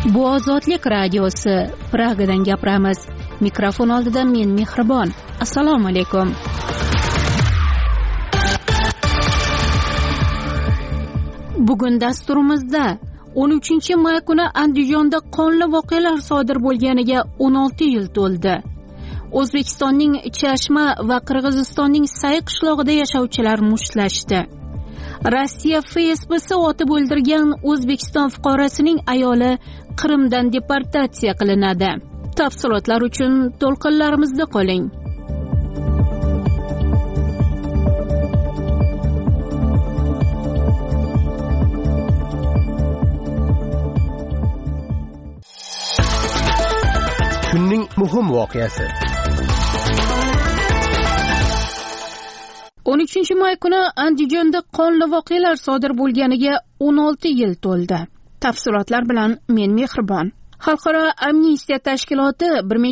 Bu Ozodlik radiosi. Pragadan gapiramiz. Mikrofon oldida men Mehribon. Assalomu alaykum. Bugun dasturimizda 13-may kuni Andijonda qonli voqealar sodir bo'lganiga 16 yil to'ldi. O'zbekistonning Chashma va Qirg'izistonning Say qishlog'ida yashovchilar mushtlashdi. Rossiya FSB'si otib o'ldirgan O'zbekiston fuqarosining ayoli Qrimdan deportatsiya qilinadi. Tafsilotlar uchun to'lqinlarimizda qoling. Kunning muhim voqeasi. 13-may kuni Andijonda qonli voqealar sodir bo'lganiga 16 yil to'ldi. Tafsilotlar bilan men Mehribon. Xalqaro amnistiya tashkiloti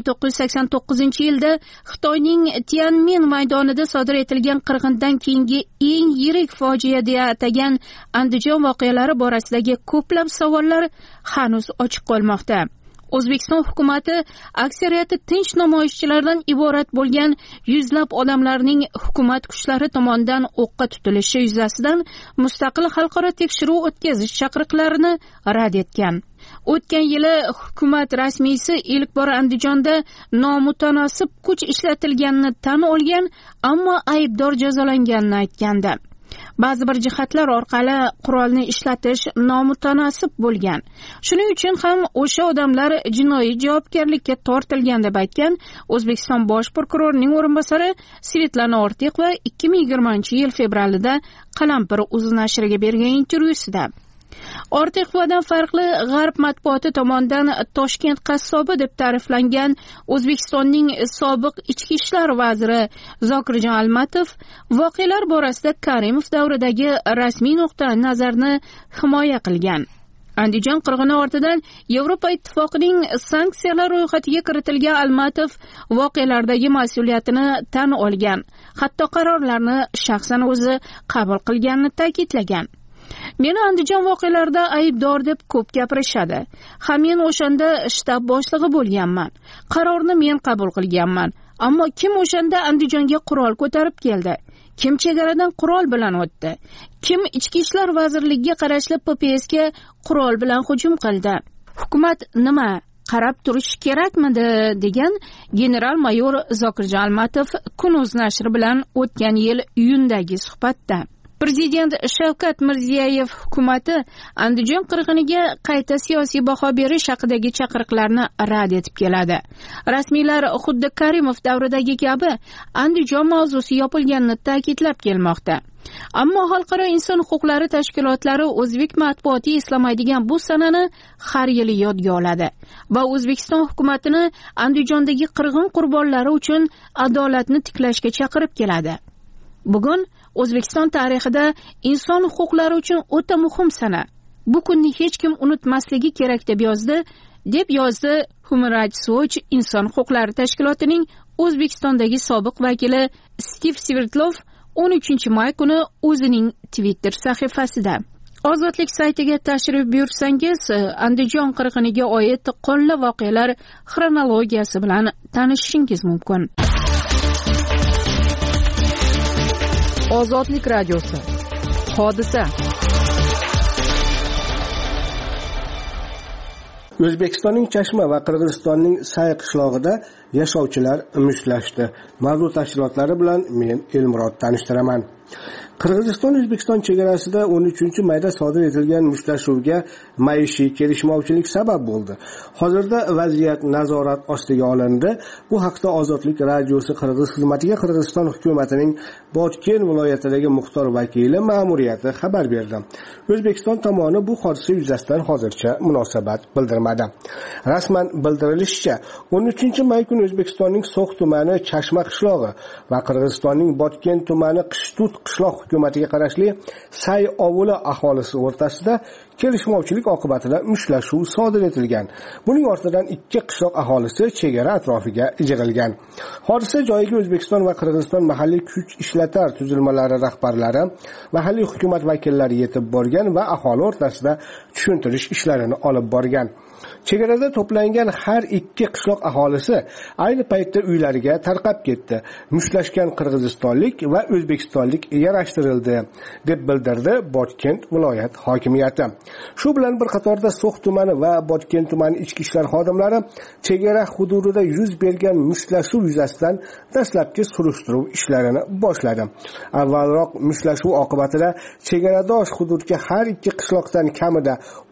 1989-yilda Xitoyning Tianmen maydonida sodir etilgan qirg'indan keyingi eng yirik fojia deya atagan Andijon voqealari borasidagi ko'plab savollar hanuz ochiq qolmoqda. O'zbekiston hukumati aksariyati tinch namoyishchilardan iborat bo'lgan yuzlab odamlarning hukumat kuchlari tomonidan o'qqa tutilishi yuzasidan mustaqil xalqaro tekshiruv o'tkazish chaqiriqlarini rad etgan. O'tgan yili hukumat rasmiysi ilk bor Andijonda nomutanosib kuch ishlatilganini tan olgan, ammo aybdor jazolanganini aytgandi. Ba'zi bir jihatlar orqali qurolni ishlatish nomutanosib bo'lgan. Shuning uchun ham o'sha odamlar jinoiy javobgarlikka tortilgan deb aytgan O'zbekiston bosh prokurorining o'rinbosari Svetlana Ortiqova 2020-yil fevralida Qalampir.uz nashriga bergan intervyusida. Ortiqovadan farqli G'arb matbuoti tomonidan Toshkent qassobi deb ta'riflangan O'zbekistonning sobiq ichki ishlar vaziri Zokirjon Almatov voqealar borasida Karimov davridagi rasmiy nuqtai nazarni himoya qilgan. Andijon qirg'ini ortidan Yevropa ittifoqining sanksiyalar ro'yxatiga kiritilgan Almatov voqealardagi mas'uliyatini tan olgan, hatto qarorlarni shaxsan o'zi qabul qilganini ta'kidlagan. Meni Andijon voqealarida aybdor deb ko'p gapirishadi. Men o'shanda shtab boshlig'i bo'lganman. Qarorni men qabul qilganman. Ammo kim o'shanda Andijonga qurol ko'tarib keldi? Kim chegaradan qurol bilan o'tdi? Kim ichki ishlar vazirligiga qarashli PPSga qurol bilan hujum qildi? Hukumat nima? Qarab turish kerakmidi degan general-mayor Zokirjon Almatov Kun.uz nashri bilan o'tgan yil iyundagi suhbatda. Prezident Shavkat Mirziyoyev hukumati Andijon qirg'iniga qayta siyosiy baho berish haqidagi chaqiriqlarni rad etib keladi. Rasmiylar xuddi Karimov davridagi kabi Andijon mavzusi yopilganini ta'kidlab kelmoqda. Ammo xalqaro inson huquqlari tashkilotlari o'zbek matbuoti eslamaydigan bu sanani har yili yodga oladi va O'zbekiston hukumatini Andijondagi qirg'in qurbonlari uchun adolatni tiklashga chaqirib keladi. Bugun O'zbekiston tarixida inson huquqlari uchun o'ta muhim sana. Bu kunni hech kim unutmasligi kerak deb yozdi Human Rights Watch inson huquqlari tashkilotining O'zbekistondagi sobiq vakili Steve Svertlov 13-may kuni o'zining Twitter sahifasida. Ozodlik saytiga tashrif buyursangiz, Andijon qirg'iniga oid qonli voqealar xronologiyasi bilan tanishishingiz mumkin. Ozodlik radiosi. Hodisa. O'zbekistonning Chashma va Qirg'izistonning Say qishlog'ida yashovchilar mushtlashdi. Mavzu tafsilotlari bilan men Elmurod tanishtiraman. Qirg'iziston O'zbekiston chegarasida 13-mayda sodir etilgan mushtlashuvga maishiy kelishmovchilik sabab bo'ldi. Hozirda vaziyat nazorat ostiga olindi. Bu haqda Ozodlik radiosi Qirg'iz xizmatiga Qirg'iziston hukumatining Botken viloyatidagi muxtor vakili ma'muriyati xabar berdi. O'zbekiston tomoni bu hodisa yuzasidan hozircha munosabat bildirmadi. Rasman bildirilishicha, 13-may kuni O'zbekistonning So'x tumani Chashma qishlog'i va Qirg'izistonning Botken tumani Qishtut qishloq hukumatiga qarashli Say ovuli aholisi o'rtasida kelishmovchilik oqibatida mushtlashuv sodir etilgan. Buning ortidan ikki qishloq aholisi chegara atrofiga yig'ilgan. Hodisa joyiga O'zbekiston va Qirg'iziston mahalliy kuch ishlatar tuzilmalari rahbarlari, mahalliy hukumat vakillari yetib borgan va aholi o'rtasida tushuntirish ishlarini olib borgan. Chegarada to'plangan har ikki qishloq aholisi ayni paytda uylariga tarqab ketdi. Mushlashgan qirg'izistonlik va o'zbekistonlik yarashtirildi, deb bildirdi Botken viloyat hokimiyati. Shu bilan bir qatorda So'x tumani va Botken tumani ichki ishlar xodimlari chegara hududida yuz bergan mushlashuv yuzasidan dastlabki surishtiruv ishlarini boshladi. Avvalroq mushlashuv oqibatida chegaradosh hududga har ikki qishloqdan kamida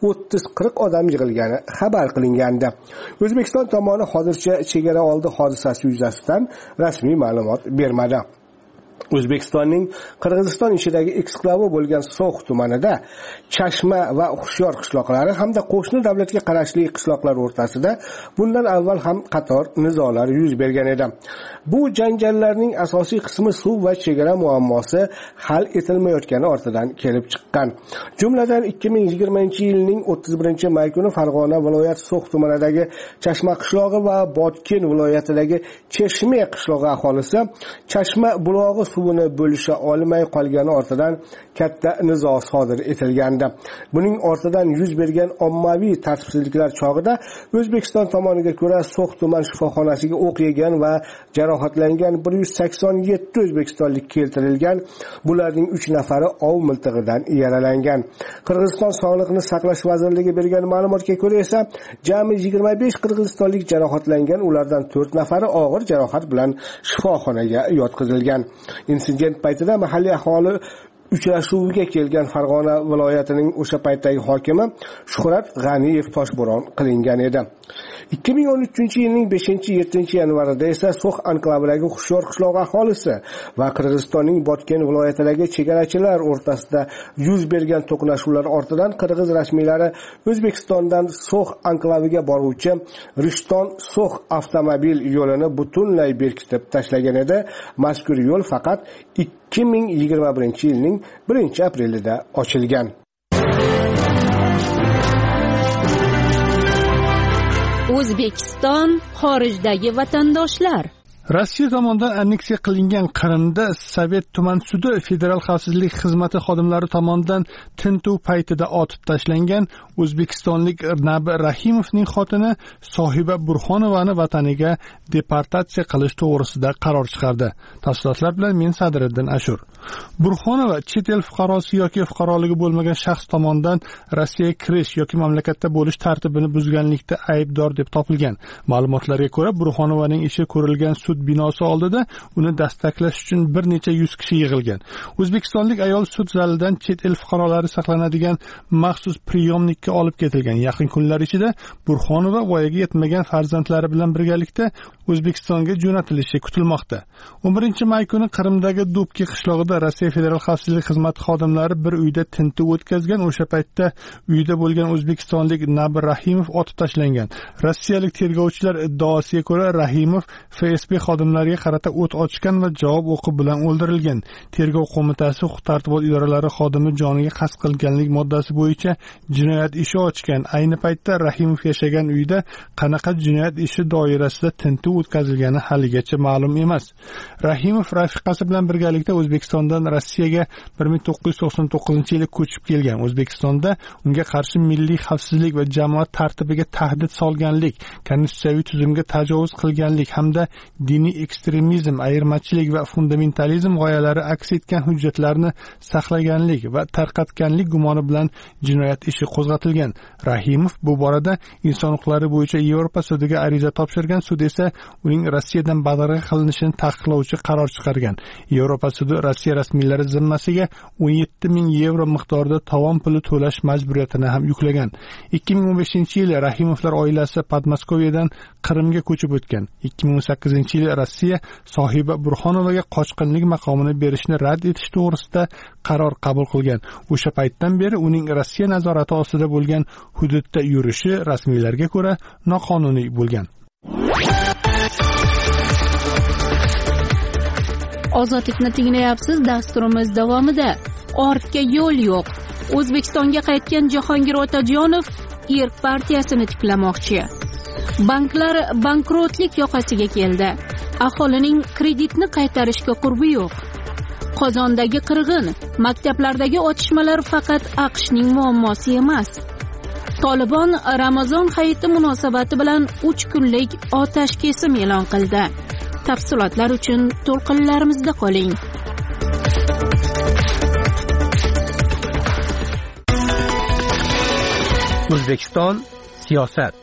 30-40 odam yig'ilgani xabar qilingandi. O'zbekiston tomoni hozircha chegara oldi hodisasi yuzasidan rasmiy ma'lumot bermadi. O'zbekistonning Qirg'iziston ichidagi eksklavi bo'lgan So'x tumanida Chashma va Xushyor qishloqlari hamda qo'shni davlatga qarashli qishloqlar o'rtasida bundan avval ham qator nizolar yuz bergan edi. Bu janjallarning asosiy qismi suv va chegara muammosi hal etilmayotgani ortidan kelib chiqqan. Jumladan 2020-yilning 31-may kuni Farg'ona viloyat So'x tumanidagi Chashma qishlog'i va Botken viloyatidagi Cheshme qishlog'i aholisi Chashma bulog'i suvini bo'lisha olmay qolgani ortidan katta nizo sodir etilgandi. Buning ortidan yuz bergan ommaviy tartibsizliklar chog'ida O'zbekiston tomoniga ko'ra So'x tuman shifoxonasiga o'q yegan va jarohatlangan 187 o'zbekistonlik keltirilgan. Bularning 3 nafari ov miltig'idan yaralangan. Qirg'iziston Sog'liqni saqlash vazirligi bergan ma'lumotga ko'ra esa jami 25 qirg'izistonlik jarohatlangan, ulardan 4 nafari og'ir jarohat bilan shifoxonaga yotqizilgan. Insident paytida mahalliy aholi uchrashuviga kelgan Farg'ona viloyatining o'sha paytdagi hokimi Shuhrat G'aniyev toshbo'ron qilingan edi. 2013-yilning 5-7 yanvarida esa So'x anklavidagi Xushyor qishlog'i aholisi va Qirg'izistonning Botken viloyatidagi chegarachilar o'rtasida yuz bergan to'qnashuvlar ortidan qirg'iz rasmiylari O'zbekistondan So'x anklaviga boruvchi Rishton-So'x avtomobil yo'lini butunlay berkitib tashlagan edi. Mazkur yo'l faqat 2021-yilning 1-aprelida ochilgan. O'zbekiston xorijdagi vatandoshlar. Rossiya tomonidan anneksiya qilingan Qrimda Sovet tuman sudi Federal xavfsizlik xizmati xodimlari tomonidan tintuv paytida otib tashlangan o'zbekistonlik Nabi Rahimovning xotini Sohiba Burxonovani vataniga deportatsiya qilish to'g'risida qaror chiqardi. Tafsilotlar bilan men Sadriddin Ashur. Burxonova chet el fuqarosi yoki fuqaroligi bo'lmagan shaxs tomonidan Rossiyaga kirish yoki mamlakatda bo'lish tartibini buzganlikda aybdor deb topilgan. Ma'lumotlarga ko'ra, Burxonovaning ishi ko'rilgan sud binosi oldida uni dastaklash uchun bir necha yuz kishi yig'ilgan. O'zbekistonlik ayol sud zalidan chet el fuqarolari saqlanadigan maxsus priyomnikka olib ketilgan. Yaqin kunlar ichida Burxonova voyaga yetmagan farzandlari bilan birgalikda O'zbekistonga jo'natilishi kutilmoqda. 11-may kuni Qrimdagi Dubki qishlog'ida Rossiya Federal xavfsizlik xizmati xodimlari bir uyda tintuv o'tkazgan. O'sha paytda uyda bo'lgan o'zbekistonlik Nabi Rahimov otib tashlangan. Rossiyalik tergovchilar iddaosiga ko'ra, Rahimov FSB xodimlariga qarata o't ochgan va javob o'qi bilan o'ldirilgan. Tergov qo'mitasi huquq-tartibot idoralari xodimi joniga qasd qilganlik moddasi bo'yicha jinoyat ishi ochgan. Ayni paytda Rahimov yashagan uyda qanaqa jinoyat ishi doirasida tintuv o'tkazilgani haligacha ma'lum emas. Rahimov rafiqasi bilan birgalikda O'zbekistondan Rossiyaga 1999-yili ko'chib kelgan. O'zbekistonda unga qarshi milliy xavfsizlik va jamoat tartibiga tahdid solganlik, konstitutsiyaviy tuzumga tajovuz qilganlik hamda diniy ekstremizm, ayirmachilik va fundamentalizm g'oyalari aks etgan hujjatlarni saqlaganlik va tarqatganlik gumoni bilan jinoyat ishi qo'zg'atilgan. Rahimov bu borada inson huquqlari bo'yicha Yevropa sudiga ariza topshirgan. Sud esa uning Rossiyadan badarg'a qilinishini taqiqlovchi qaror chiqargan. Yevropa sudi Rossiya rasmiylari zimmasiga 17,000 yevro miqdorida tovon puli to'lash majburiyatini ham yuklagan. 2015-yili Rahimovlar oilasi Podmoskoviyadan Qrimga ko'chib o'tgan. 2018-yili Rossiya Sohiba Burxonovaga qochqinlik maqomini berishni rad etish to'g'risida qaror qabul qilgan. O'sha paytdan beri uning Rossiya nazorati ostida bo'lgan hududda yurishi rasmiylarga ko'ra noqonuniy bo'lgan. Ozodlikni tinglayapsiz. Dasturimiz davomida ortga yo'l yo'q. O'zbekistonga qaytgan Jahongir Otajonov Erk partiyasini tiklamoqchi. Banklar bankrotlik yoqasiga keldi. Aholining kreditni qaytarishga qurbi yo'q. Qozondagi qirg'in, maktablardagi otishmalar faqat AQShning muammosi emas. Tolibon Ramazon hayiti munosabati bilan 3 kunlik otash kesim e'lon qildi. Tafsilotlar uchun to'lqinlarimizda qoling. O'zbekiston siyosat.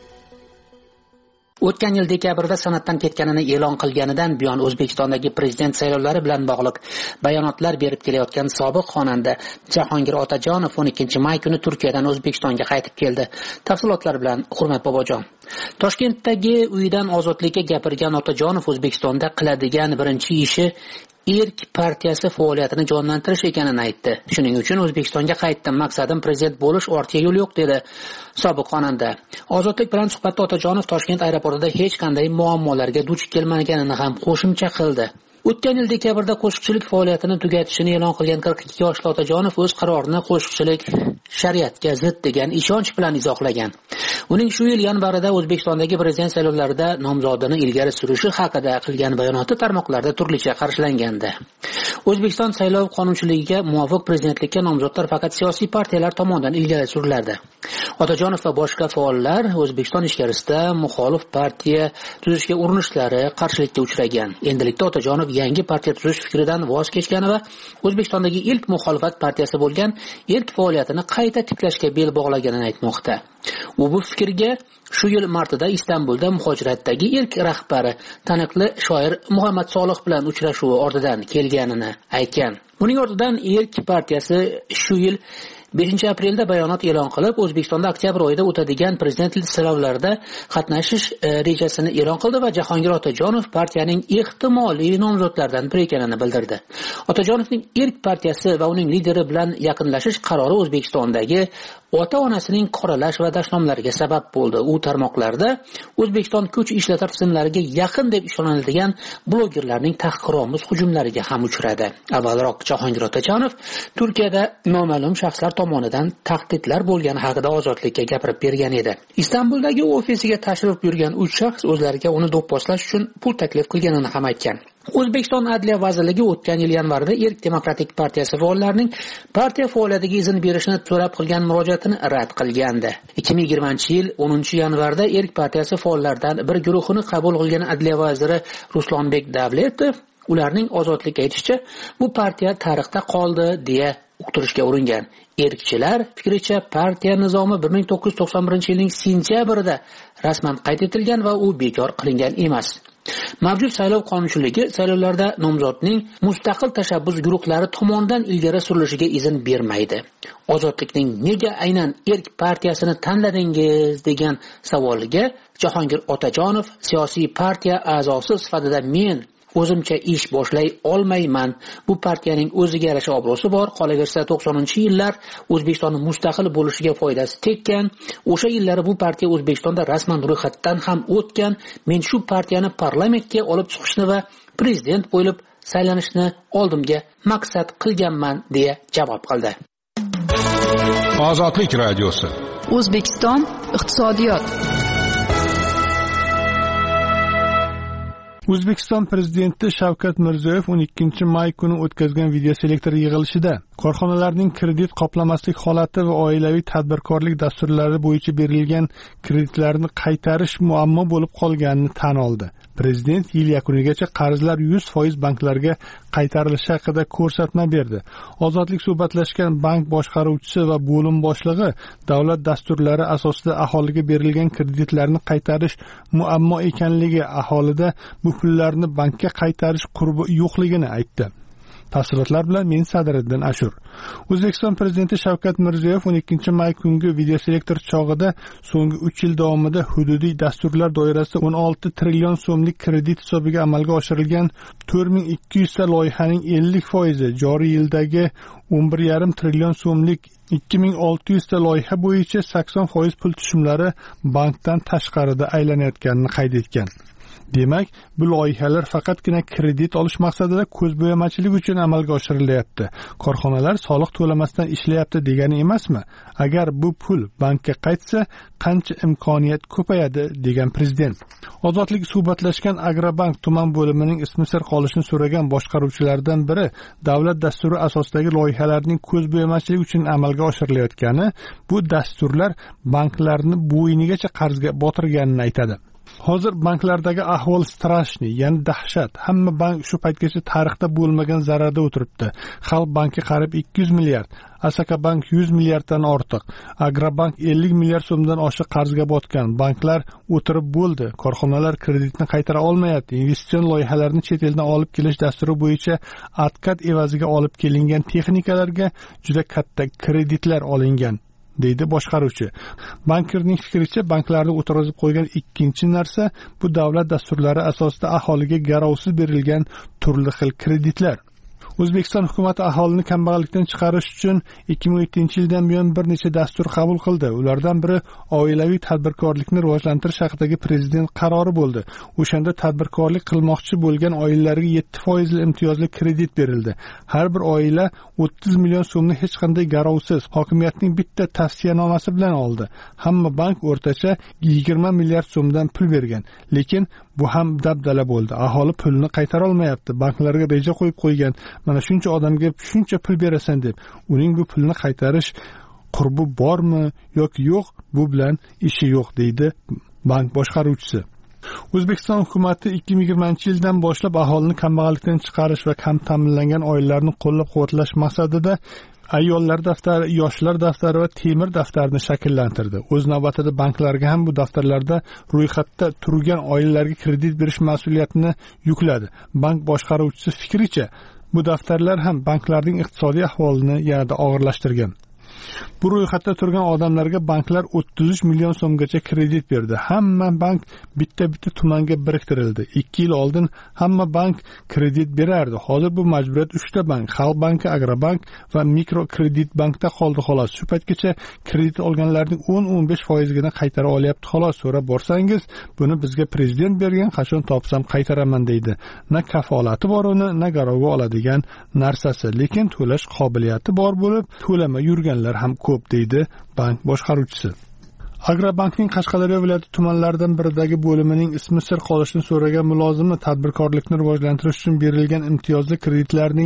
O'tgan yil dekabrda san'atdan ketganini e'lon qilganidan buyon O'zbekistondagi prezident saylovlari bilan bog'liq bayonotlar berib kelayotgan sobiq xonanda Jahongir Otajonov 12-may kuni Turkiyadan O'zbekistonga qaytib keldi. Tafsilotlar bilan Hurmat Bobojon. Toshkentdagi uyidan ozodlikka gapirgan Otajonov O'zbekistonda qiladigan birinchi ishi Erk partiyasi faoliyatini jonlantirish ekanini aytdi. Shuning uchun O'zbekistonga qaytdim, maqsadim prezident bo'lish, ortga yo'l yo'q dedi sobiq xonanda. Ozodlik bilan suhbatda Otajonov Toshkent aeroportida hech qanday muammolarga duch kelmaganini ham qo'shimcha qildi. O'tgan yil dekabrda qo'shiqchilik faoliyatini tugatishini e'lon qilgan 42 yoshli Otajonov o'z qarorini qo'shiqchilik shariatga zid degan ishonch bilan izohlagan. Uning shu yil yanvarida O'zbekistondagi prezident saylovlarida nomzodini ilgari surishi haqida qilgan bayonoti tarmoqlarda turlicha qarshilangandi. O'zbekiston saylov qonunchiligiga muvofiq prezidentlikka nomzodlar faqat siyosiy partiyalar tomonidan ilgari suriladi. Otajonov va boshqa faollar O'zbekiston ichkarisida muxolif partiya tuzishga urinishlari qarshilikka uchragan. Endilikda Otajonov yangi partiya tuzish fikridan voz kechgani va O'zbekistondagi ilk muxolifat partiyasi bo'lgan Erk faoliyatini qayta tiklashga bel bog'laganini aytmoqda. U bu fikrga shu yil martida Istanbulda muhojiratdagi Erk rahbari taniqli shoir Muhammad Solih bilan uchrashuvi ortidan kelganini aytgan. Buning ortidan Erk partiyasi shu yil 5-aprelda bayonot e'lon qilib, O'zbekistonda oktyabr oyida o'tadigan prezidentlik saylovlarida qatnashish rejasini e'lon qildi va Jahongir Otajonov partiyaning ehtimoliy nomzodlaridan biri ekanini bildirdi. Otajonovning Erk partiyasi va uning lideri bilan yaqinlashish qarori O'zbekistondagi ota-onasining qoralash va dashnomlariga sabab bo'ldi. U tarmoqlarda O'zbekiston kuch ishlatar tizimlariga yaqin deb ishoniladigan blogerlarning tahqiromuz hujumlariga ham uchradi. Avvalroq Jahongir Otajonov Turkiyada noma'lum shaxslar tomonidan tahdidlar bo'lgani haqida Ozodlikka gapirib bergan edi. Istanbuldagi ofisiga tashrif buyurgan 3 shaxs o'zlariga uni do'pposlash uchun pul taklif qilganini ham aytgan. O'zbekiston Adliya vazirligi o'tgan yil yanvarida Erk demokratik partiyasi faollarining partiya faoliyatiga izn berishni so'rab qilgan murojaatini rad qilgandi. 2020-yil 10-yanvarda Erk partiyasi faollaridan bir guruhini qabul qilgan Adliya vaziri Ruslonbek Davletov ularning ozodlikka aytishicha, bu partiya tarixda qoldi deya uqtirishga uringan. Erkchilar fikricha partiya nizomi 1991-yilning sentyabrida rasman qayd etilgan va u bekor qilingan emas. Mavjud saylov qonunchiligi saylovlarda nomzodning mustaqil tashabbus guruhlari tomonidan ilgari surilishiga izn bermaydi. Ozodlikning nega aynan Erk partiyasini tanladingiz degan savoliga Jahongir Otajonov siyosiy partiya a'zosi sifatida men o'zimcha ish boshlay olmayman. Bu partiyaning o'ziga yarasha obro'si bor. Qolaversa 90-yillar O'zbekistonning mustaqil bo'lishiga foydasi tekkan. O'sha yillari bu partiya O'zbekistonda rasman ro'yxatdan ham o'tgan. Men shu partiyani parlamentga olib chiqishni va prezident bo'lib saylanishni oldimga maqsad qilganman deya javob qildi. Ozodlik radiosi. O'zbekiston iqtisodiyot. O'zbekiston prezidenti Shavkat Mirziyoyev 12-may kuni o'tkazgan videoselektor yig'ilishida korxonalarning kredit qoplamaslik holati va oilaviy tadbirkorlik dasturlari bo'yicha berilgan kreditlarni qaytarish muammo bo'lib qolganini tan oldi. Prezident yil yakunigacha qarzlar 100% banklarga qaytarilishi haqida ko'rsatma berdi. Ozodlik suhbatlashgan bank boshqaruvchisi va bo'lim boshlig'i davlat dasturlari asosida aholiga berilgan kreditlarni qaytarish muammo ekanligi, aholida bu pullarni bankka qaytarish qurbi yo'qligini aytdi. Tafsilotlar bilan men Sadriddin Ashur. O'zbekiston prezidenti Shavkat Mirziyoyev 12-may kungi videoselektor chog'ida so'nggi 3 yil davomida hududiy dasturlar doirasida 16 trillion so'mlik kredit hisobiga amalga oshirilgan 4200 ta loyihaning 50%, joriy yildagi 11,5 trillion so'mlik 2600 ta loyiha bo'yicha 80% pul tushumlari bankdan tashqarida aylanayotganini qayd etgan. Demak, bu loyihalar faqatgina kredit olish maqsadida ko'zbo'yamachilik uchun amalga oshirilyapti. Korxonalar soliq to'lamasdan ishlayapti degani emasmi? Agar bu pul bankka qaytsa, qancha imkoniyat ko'payadi, degan prezident. Ozodlik suhbatlashgan Agrobank tuman bo'limining ismi sir qolishini so'ragan boshqaruvchilardan biri davlat dasturi asosidagi loyihalarning ko'zbo'yamachilik uchun amalga oshirilayotgani, bu dasturlar banklarni bo'ynigacha qarzga botirganini aytadi. Hozir banklardagi ahvol strashniy, ya'ni dahshat. Hamma bank shu paytgacha tarixda bo'lmagan zararda o'tiribdi. Xalq banki qariyb 200 milliard, Asaka bank 100 milliarddan ortiq, Agrobank 50 milliard so'mdan oshiq qarzga botgan. Banklar o'tirib bo'ldi, korxonalar kreditni qaytara olmayapti. Investitsion loyihalarni chet eldan olib kelish dasturi bo'yicha atkat evaziga olib kelingan texnikalarga juda katta kreditlar olingan, deydi boshqaruvchi. Bankirning fikricha, banklarni o'tkazib qo'ygan ikkinchi narsa bu davlat dasturlari asosida aholiga garovsiz berilgan turli xil kreditlar. O'zbekiston hukumati aholini kambag'allikdan chiqarish uchun 2007-yildan buyon bir necha dastur qabul qildi. Ulardan biri oilaviy tadbirkorlikni rivojlantirish haqidagi prezident qarori bo'ldi. O'shanda tadbirkorlik qilmoqchi bo'lgan oilalarga 7% imtiyozli kredit berildi. Har bir oila 30 million so'mni hech qanday garovsiz hokimiyatning bitta tavsiyanomasi bilan oldi. Hamma bank o'rtacha 20 milliard so'mdan pul bergan. Lekin bu ham dabdala bo'ldi. Aholi pulni qaytara olmayapti. Banklarga reja qo'yib qo'ygan. Mana shuncha odamga shuncha pul berasan deb. Uning bu pulni qaytarish qurbi bormi yoki yo'q, bu bilan ishi yo'q, deydi bank boshqaruvchisi. O'zbekiston hukumati 2020-yildan boshlab aholini kambag'allikdan chiqarish va kam ta'minlangan oilalarni qo'llab-quvvatlash maqsadida ayollar daftari, yoshlar daftari va temir daftarini shakllantirdi. O'z navbatida banklarga ham bu daftarlarda ro'yxatda turgan oilalarga kredit berish mas'uliyatini yukladi. Bank boshqaruvchisi fikricha, bu daftarlar ham banklarning iqtisodiy ahvolini yanada og'irlashtirgan. Bu ro'yxatda turgan odamlarga banklar 33 million so'mgacha kredit berdi. Hamma bank bitta-bitta tumanga biriktirildi. 2 yil oldin hamma bank kredit berardi. Hozir bu majburiyat 3 ta bank, Xalq banki, Agrobank va Mikrokredit bankda qoldi xolos. Shu paytgacha kredit olganlarning 10-15% gina qaytara olyapti xolos. So'rab borsangiz, buni bizga prezident bergan, qachon topsam qaytaraman deydi. Na kafolati bor uni, na garovga oladigan narsasi, lekin to'lash qobiliyati bor bo'lib, to'lamay yurganlar ham ko'p, deydi bank boshqaruvchisi. Agrobankning Qashqadaryo viloyati tumanlaridan biridagi bo'limining ismi sir qolishini so'ragan mulozimi tadbirkorlikni rivojlantirish uchun berilgan imtiyozli kreditlarning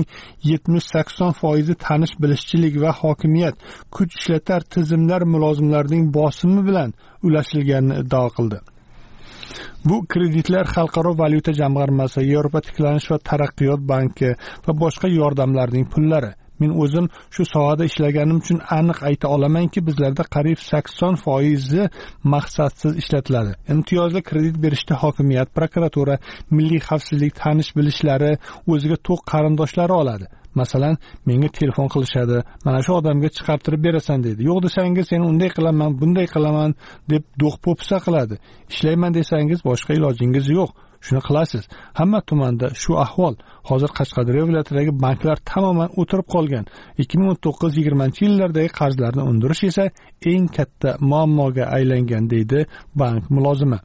70-80% tanish bilishchilik va hokimiyat kuch ishlatar tizimlar mulozimlarining bosimi bilan ulashilganini iddao qildi. Bu kreditlar Xalqaro valyuta jamg'armasi, Yevropa tiklanish va taraqqiyot banki va boshqa yordamlarning pullari. Men o'zim shu sohada ishlaganim uchun aniq ayta olamanki, bizlarda qariyb 80% maqsadsiz ishlatiladi. Imtiyozli kredit berishda hokimiyat, prokuratura, milliy xavfsizlik tanish bilishlari o'ziga to'q qarindoshlari oladi. Masalan, menga telefon qilishadi, mana shu odamga chiqartirib berasan deydi. Yo'q desangiz, sen unday qilaman, bunday qilaman deb do'q-po'pisa qiladi. Ishlayman desangiz, boshqa ilojingiz yo'q. Shuni qilasiz. Hamma tumanda shu ahvol. Hozir Qashqadaryo viloyatidagi banklar tamoman o'tirib qolgan. 2019-20-yillardagi qarzlarni undirish esa eng katta muammoga aylangan, deydi bank mulozimi.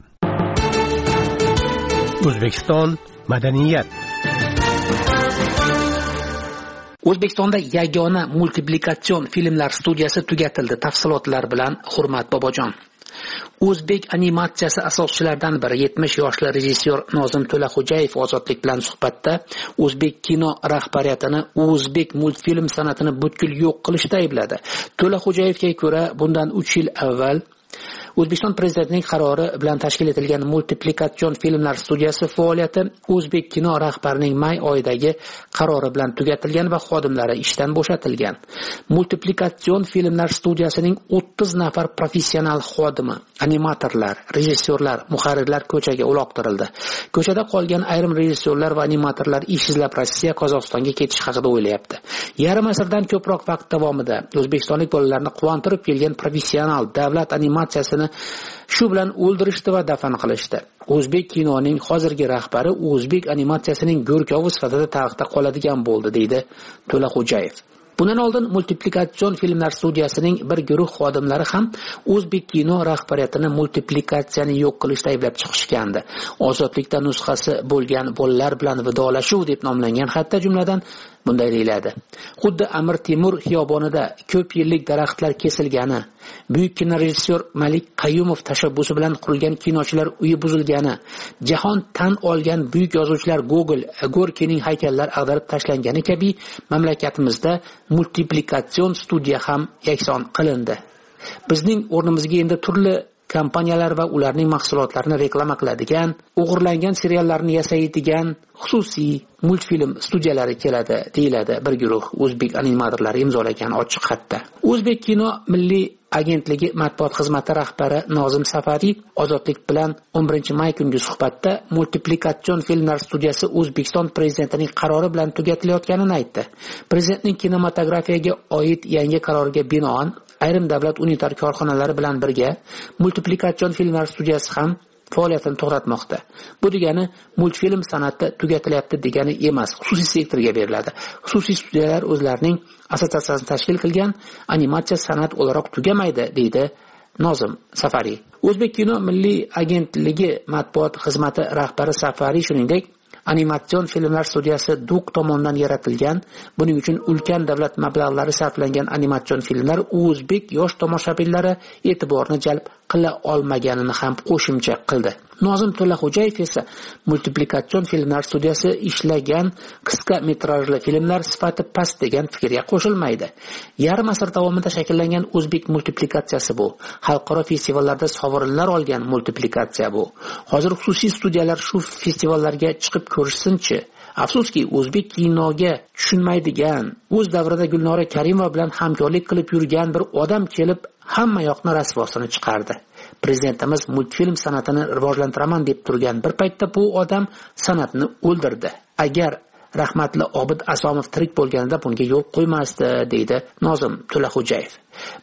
O'zbekiston madaniyat. O'zbekistonda yagona multiplikatsion filmlar studiyasi tugatildi. Tafsilotlar bilan Hurmat Bobojon. O'zbek animatsiyasi asoschilaridan biri 70 yoshli rejissyor Nozim To'laxo'jayev Ozodlik bilan suhbatda o'zbek kino rahbariyatini o'zbek multfilm san'atini butkul yo'q qilishda aybladi. To'laxo'jayevga ko'ra, bundan 3 yil avval O'zbekiston prezidentining qarori bilan tashkil etilgan multiplikatsion filmlar studiyasi faoliyati o'zbek kino rahbarining may oyidagi qarori bilan tugatilgan va xodimlari ishdan bo'shatilgan. Multiplikatsion filmlar studiyasining 30 nafar professional xodimi, animatorlar, rejissyorlar, muharrirlar ko'chaga uloqtirildi. Ko'chada qolgan ayrim rejissyorlar va animatorlar ish izlab Rossiya, Qozog'istonga ketish haqida o'ylayapti. Yarim asrdan ko'proq vaqt davomida o'zbekistonlik bolalarni quvontirib kelgan professional davlat animatsiyasini shu bilan o'ldirishdi va dafn qilishdi. O'zbek kinoning hozirgi rahbari o'zbek animatsiyasining go'rkovi sifatida tarixda qoladigan bo'ldi, deydi To'laxo'jayev. Bundan oldin multiplikatsion filmlar studiyasining bir guruh xodimlari ham O'zbek kino rahbariyatini multiplikatsiyani yo'q qilishda ayblab chiqishgandi. Ozodlikda nusxasi bo'lgan bolalar bilan vidolashuv deb nomlangan xatda jumladan bunday deyiladi. Xuddi Amir Temur xiyobonida ko'p yillik daraxtlar kesilgani, buyuk kinorejissyor Malik Qayyumov tashabbusi bilan qurilgan kinochilar uyi buzilgani, jahon tan olgan buyuk yozuvchilar Gorkining haykallar ag'darib tashlangani kabi mamlakatimizda multiplikatsion studiya ham yakson qilindi. Bizning o'rnimizga endi turli kompaniyalar va ularning mahsulotlarini reklama qiladigan, o'g'irlangan seriallarni yasaydigan xususiy multfilm studiyalari keladi, deyiladi bir guruh o'zbek animatorlari imzolagan ochiq xatda. O'zbek kino milliy agentligi matbuot xizmati rahbari Nozim Safariy Ozodlik bilan 11-may kungi suhbatda multiplikatsion filmlar studiyasi O'zbekiston prezidentining qarori bilan tugatilayotganini aytdi. Prezidentning kinematografiyaga oid yangi qaroriga binoan ayrim davlat unitar korxonalari bilan birga multiplikatsion filmlar studiyasi ham faoliyatini to'xtatmoqda. Bu degani multfilm san'ati tugatilyapti degani emas, xususiy sektorga beriladi. Xususiy studiyalar o'zlarining assotsiatsiyasini tashkil qilgan, animatsiya san'at o'laroq tugamaydi, deydi Nozim Safariy. O'zbek kino milliy agentligi matbuot xizmati rahbari Safariy shuningdek, animatsion filmlar studiyasi DUK tomonidan yaratilgan, buning uchun ulkan davlat mablag'lari sarflangan animatsion filmlar o'zbek yosh tomoshabinlari e'tiborini jalb qila olmaganini ham qo'shimcha qildi. Nozim To'laxo'jayev esa multiplikatsion filmlar studiyasi ishlagan qisqa metrajli filmlar sifati past degan fikrga qo'shilmaydi. Yarim asr davomida shakllangan o'zbek multiplikatsiyasi bu. Xalqaro festivallarda sovrinlar olgan multiplikatsiya bu. Hozir xususiy studiyalar shu festivallarga chiqib ko'rishsinchi. Afsuski, o'zbek kinoga tushunmaydigan, o'z davrida Gulnora Karimova bilan hamkorlik qilib yurgan bir odam kelib hamma yoqni rasvosini chiqardi. Prezidentimiz multfilm san'atini rivojlantiraman deb turgan bir paytda bu odam san'atni o'ldirdi. Agar rahmatli Obid Asomov tirik bo'lganida bunga yo'l qo'ymasdi, deydi Nozim To'laxo'jayev.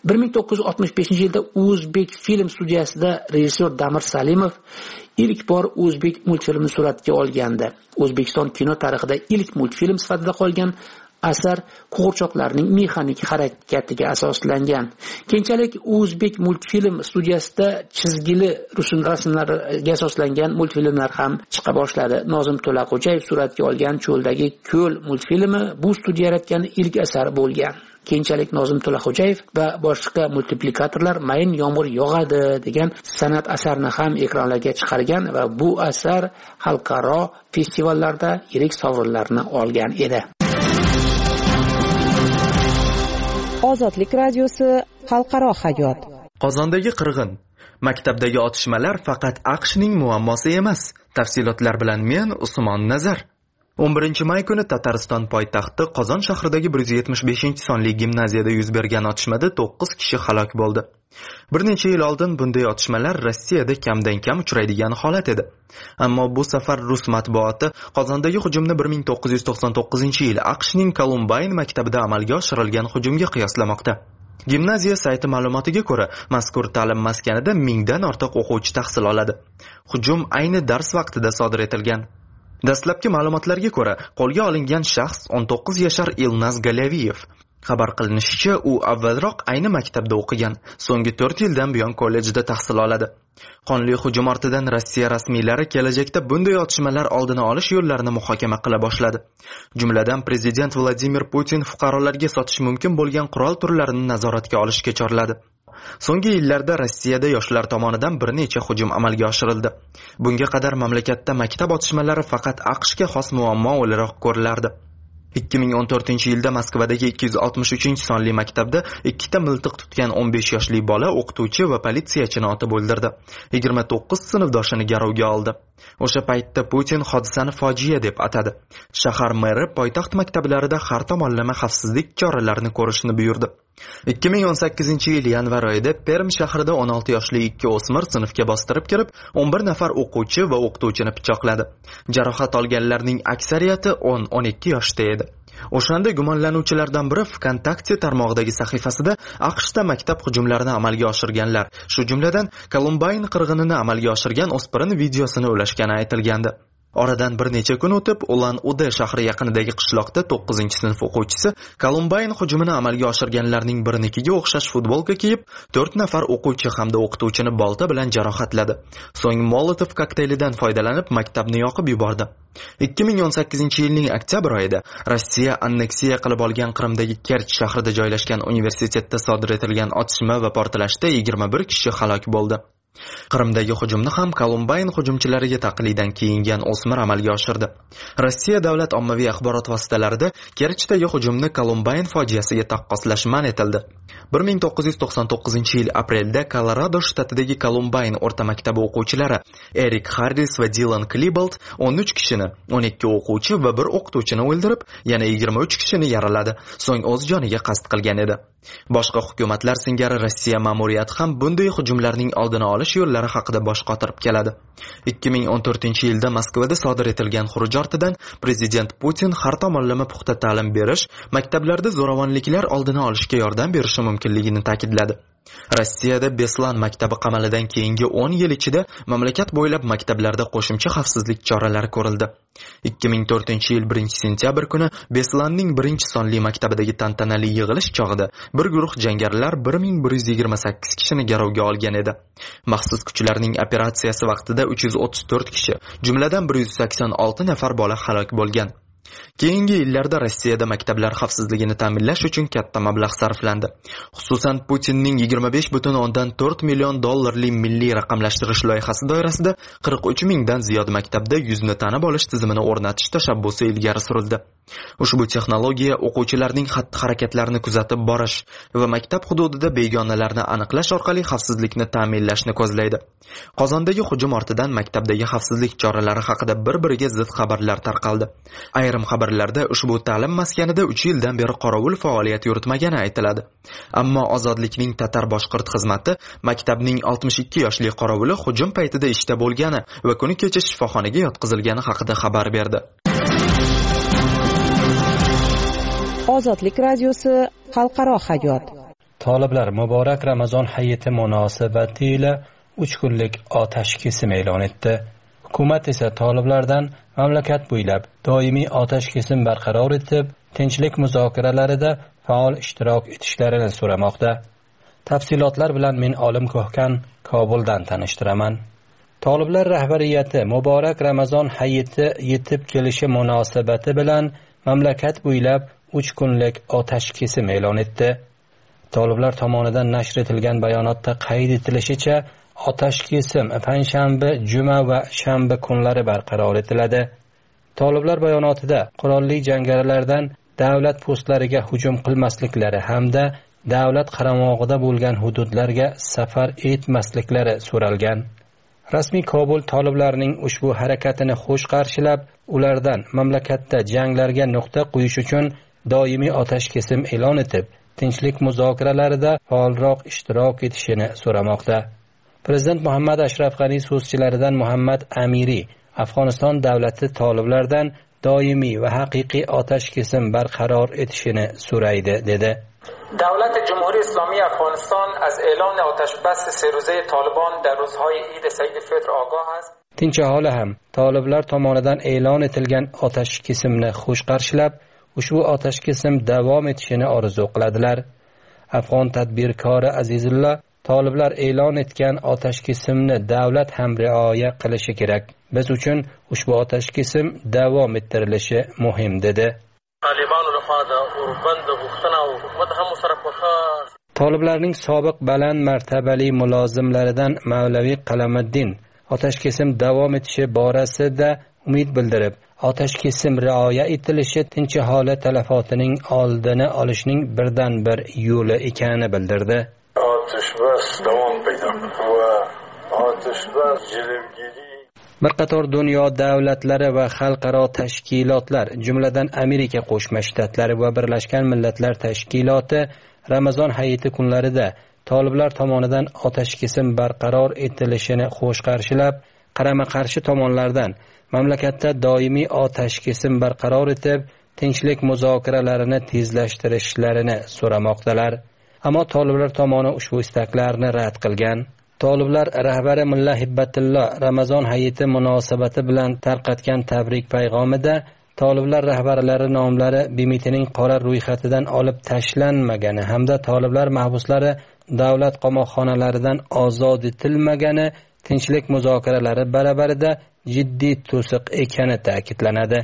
1965-yilda O'zbek film studiyasida rejissyor Damir Salimov ilk bor o'zbek multfilmini suratga olgandi. O'zbekiston kino tarixida ilk multfilm sifatida qolgan asar qo'g'irchoqlarning mexanik harakatiga asoslangan. Keyinchalik o'zbek multfilm studiyasida chizgili rasmlarga asoslangan multfilmlar ham chiqa boshladi. Nozim To'laxo'jayev suratga olgan Cho'ldagi ko'l multfilmi bu studiya yaratgan ilk asar bo'lgan. Keyinchalik Nozim To'laxo'jayev va boshqa multiplikatorlar Mayin yomg'ir yog'adi degan san'at asarini ham ekranlarga chiqargan va bu asar xalqaro festivallarda yirik sovrinlarni olgan edi. Ozodlik radiosi xalqaro hayot. Qozondagi qirg'in. Maktabdagi otishmalar faqat AQShning muammosi emas. Tafsilotlar bilan men Usmon Nazar. 11-may kuni Tatariston poytaxti Qozon shahridagi 175-sonli gimnaziyada yuz bergan otishmada 9 kishi halok bo'ldi. Bir necha yil oldin bunday otishmalar Rossiyada kamdan kam uchraydigan holat edi. Ammo bu safar rus matbuoti Qozondagi hujumni 1999-yil AQShning Columbine maktabida amalga oshirilgan hujumga qiyoslamoqda. Gimnaziya sayti ma'lumotiga ko'ra, mazkur ta'lim maskanida 1000 dan ortiq o'quvchi tahsil oladi. Hujum ayni dars vaqtida sodir etilgan. Dastlabki ma'lumotlarga ko'ra, qo'lga olingan shaxs 19 yashar Ilnaz Galaviyev. Xabar qilinishicha, u avvalroq ayni maktabda o'qigan, so'nggi 4 yildan buyon kollejda tahsil oladi. Qonli hujum ortidan Rossiya rasmiylari kelajakda bunday otishmalar oldini olish yo'llarini muhokama qila boshladi. Jumladan, prezident Vladimir Putin fuqarolarga sotish mumkin bo'lgan qurol turlarini nazoratga olishga chorladi. So'nggi yillarda Rossiyada yoshlar tomonidan bir necha hujum amalga oshirildi. Bunga qadar mamlakatda maktab otishmalari faqat AQShga xos muammo o'laroq ko'rilardi. 2014-yilda Moskvadagi 263-sonli maktabda 2 ta miltiq tutgan 15 yoshli bola o'qituvchi va politsiyachini otib o'ldirdi. 29 sinfdoshini garovga oldi. O'sha paytda Putin hodisani fojia deb atadi. Shahar meri poytaxt maktablarida har tomonlama xavfsizlik choralarini ko'rishni buyurdi. 2018-yil yanvar oyida Perm shahrida 16 yoshli 2 o'smir sinfga bostirib kirib, 11 nafar o'quvchi va o'qituvchini pichoqladi. Jarohat olganlarning aksariyati 10-12 yoshda edi. O'shanda gumonlanuvchilardan biri VKontakte tarmog'idagi sahifasida AQShda maktab hujumlarini amalga oshirganlar, shu jumladan Columbine qirg'inini amalga oshirgan o'spirin videosini ulashgani aytilgandi. Oradan bir necha kun o'tib, Ulan-Ude shahri yaqinidagi qishloqda 9-sinf o'quvchisi Columbine hujumini amalga oshirganlarning birinikiga o'xshash futbolka kiyib, 4 nafar o'quvchi hamda o'qituvchini bolta bilan jarohatladi. So'ng Molotov kokteylidan foydalanib maktabni yoqib yubordi. 2018-yilning oktyabr oyida Rossiya anneksiya qilib olgan Qrimdagi Kerch shahrida joylashgan universitetda sodir etilgan otishma va portlashda 21 kishi halok bo'ldi. Qrimdagi hujumni ham Columbine hujumchilariga taqlidan kiyingan o'smir amalga oshirdi. Rossiya davlat ommaviy axborot vositalarida Kerchdagi hujumni Columbine fojiasiga taqqoslash man etildi. 1999-yil aprelda Colorado shtatidagi Columbine o'rta maktabi o'quvchilari Eric Harris va Dylan Klebold 13 kishini, 12 o'quvchi va 1 o'qituvchini o'ldirib, yana 23 kishini yaraladi, so'ng o'z joniga qasd qilgan edi. Boshqa hukumatlar singari Rossiya ma'muriyati ham bunday hujumlarning oldini olish yo'llari haqida bosh qotirib keladi. 2014-yilda Moskvada sodir etilgan xuruj ortidan prezident Putin har tomonlama puxta ta'lim berish, maktablarda zo'ravonliklar oldini olishga yordam berishi mumkinligini ta'kidladi. Rossiyada Beslan maktabi qamalidan keyingi 10 yil ichida mamlakat bo'ylab maktablarda qo'shimcha xavfsizlik choralari ko'rildi. 2004-yil 1-sentyabr kuni Beslanning 1-sonli maktabidagi tantanali yig'ilish chog'ida bir guruh jangarilar 1128 kishini garovga olgan edi. Maxsus kuchlarning operatsiyasi vaqtida 334 kishi, jumladan 186 nafar bola halok bo'lgan. Keyingi yillarda Rossiyada maktablar xavfsizligini ta'minlash uchun katta mablag' sarflandi. Xususan Putinning 25,4 million dollarlik milliy raqamlashtirish loyihasi doirasida 43 mingdan ziyod maktabda yuzni tanib olish tizimini o'rnatish tashabbusi ilgari surildi. Ushbu texnologiya o'quvchilarning xatti-harakatlarini kuzatib borish va maktab hududida begonalarni aniqlash orqali xavfsizlikni ta'minlashni ko'zlaydi. Qozondagi hujum ortidan maktabdagi xavfsizlik choralari haqida bir-biriga zid xabarlar tarqaldi. Ayrim xabarlarda ushbu ta'lim maskanida 3 yildan beri qorovul faoliyat yuritmagani aytiladi. Ammo Ozodlikning Tatar boshqirt xizmati maktabning 62 yoshli qorovuli hujum paytida ishda bo'lgani va kuni kecha shifoxonaga yotqizilgani haqida xabar berdi. Ozodlik radiosi xalqaro hayot. Toliblar Muborak Ramazon hayiti munosabati ila 3 kunlik otash kesim e'lon etdi. Hukumat esa toliblardan mamlakat bo'ylab doimiy otash kesim barqaror etib, tinchlik muzokaralarida faol ishtirok etishlarini so'ramoqda. Tafsilotlar bilan men Olim Ko'hkan Kobuldan tanishtiraman. Toliblar rahbariyati Muborak Ramazon hayiti yetib kelishi munosabati bilan mamlakat bo'ylab 3 kunlik otash kesim e'lon etdi. Toliblar tomonidan nashr etilgan bayonotda qayd etilishicha, otash kesim panshanba, juma va shanba kunlari barqaror etiladi. Toliblar bayonotida qurolli jangarilardan davlat postlariga hujum qilmasliklari hamda davlat qaramog'ida bo'lgan hududlarga safar etmasliklari so'ralgan. Rasmiy Kobul toliblarning ushbu harakatini xush qarshilab, ulardan mamlakatda janglarga nuqta qo'yish uchun doimiy otash kesim e'lon etib, tinchlik muzokaralarida faolroq ishtirok etishini so'ramoqda. Prezident Muhammad Ashraf G'ani so'zchilaridan Muhammad Amiri Afg'oniston davlati toliblardan doimiy va haqiqiy otash kesim barqaror etishini so'raydi dedi. دولت جمهوری اسلامی افغانستان از اعلان آتش بس 3 روزه طالبان در روزهای عید سعید فطر آگاه است. Tinch aholi ham toliblar tomonidan e'lon etilgan otash kesimni xush qarshilab, ushbu otash kesim davom etishini orzu qiladilar. Afg'on tadbirkori Azizullah toliblar e'lon etgan otash kesimni davlat ham rioya qilishi kerak. Biz uchun ushbu otash kesim davom ettirilishi muhim dedi. Toliblarning sobiq baland martabali mulozimlaridan Mavlaviy Qalamiddin otash kesim davom etishi borasida umid bildirib, otash kesim rioya etilishi tinch aholi talafotining oldini olishning birdan bir yo'li ekanini bildirdi. Bir qator dunyo davlatlari va xalqaro tashkilotlar, jumladan Amerika Qo'shma Shtatlari va Birlashgan Millatlar Tashkiloti Ramazon hayiti kunlarida toliblar tomonidan otash kesim barqaror etilishini xush qarshilab, qarama-qarshi tomonlardan mamlakatda doimiy otash kesim barqaror etib, tinchlik muzokaralarini tezlashtirishlarini so'ramoqdalar. Ammo toliblar tomoni ushbu istaklarni rad qilgan. Toliblar rahbari Mulla Hibbatullo Ramazon hayiti munosabati bilan tarqatgan tabrik payg'omida Toliblar rahbarlari nomlari BMTning qora ro'yxatidan olib tashlanmagani hamda toliblar mahbuslari davlat qamoqxonalaridan ozod etilmagani tinchlik muzokaralari barabarida jiddiy to'siq ekani ta'kidlanadi.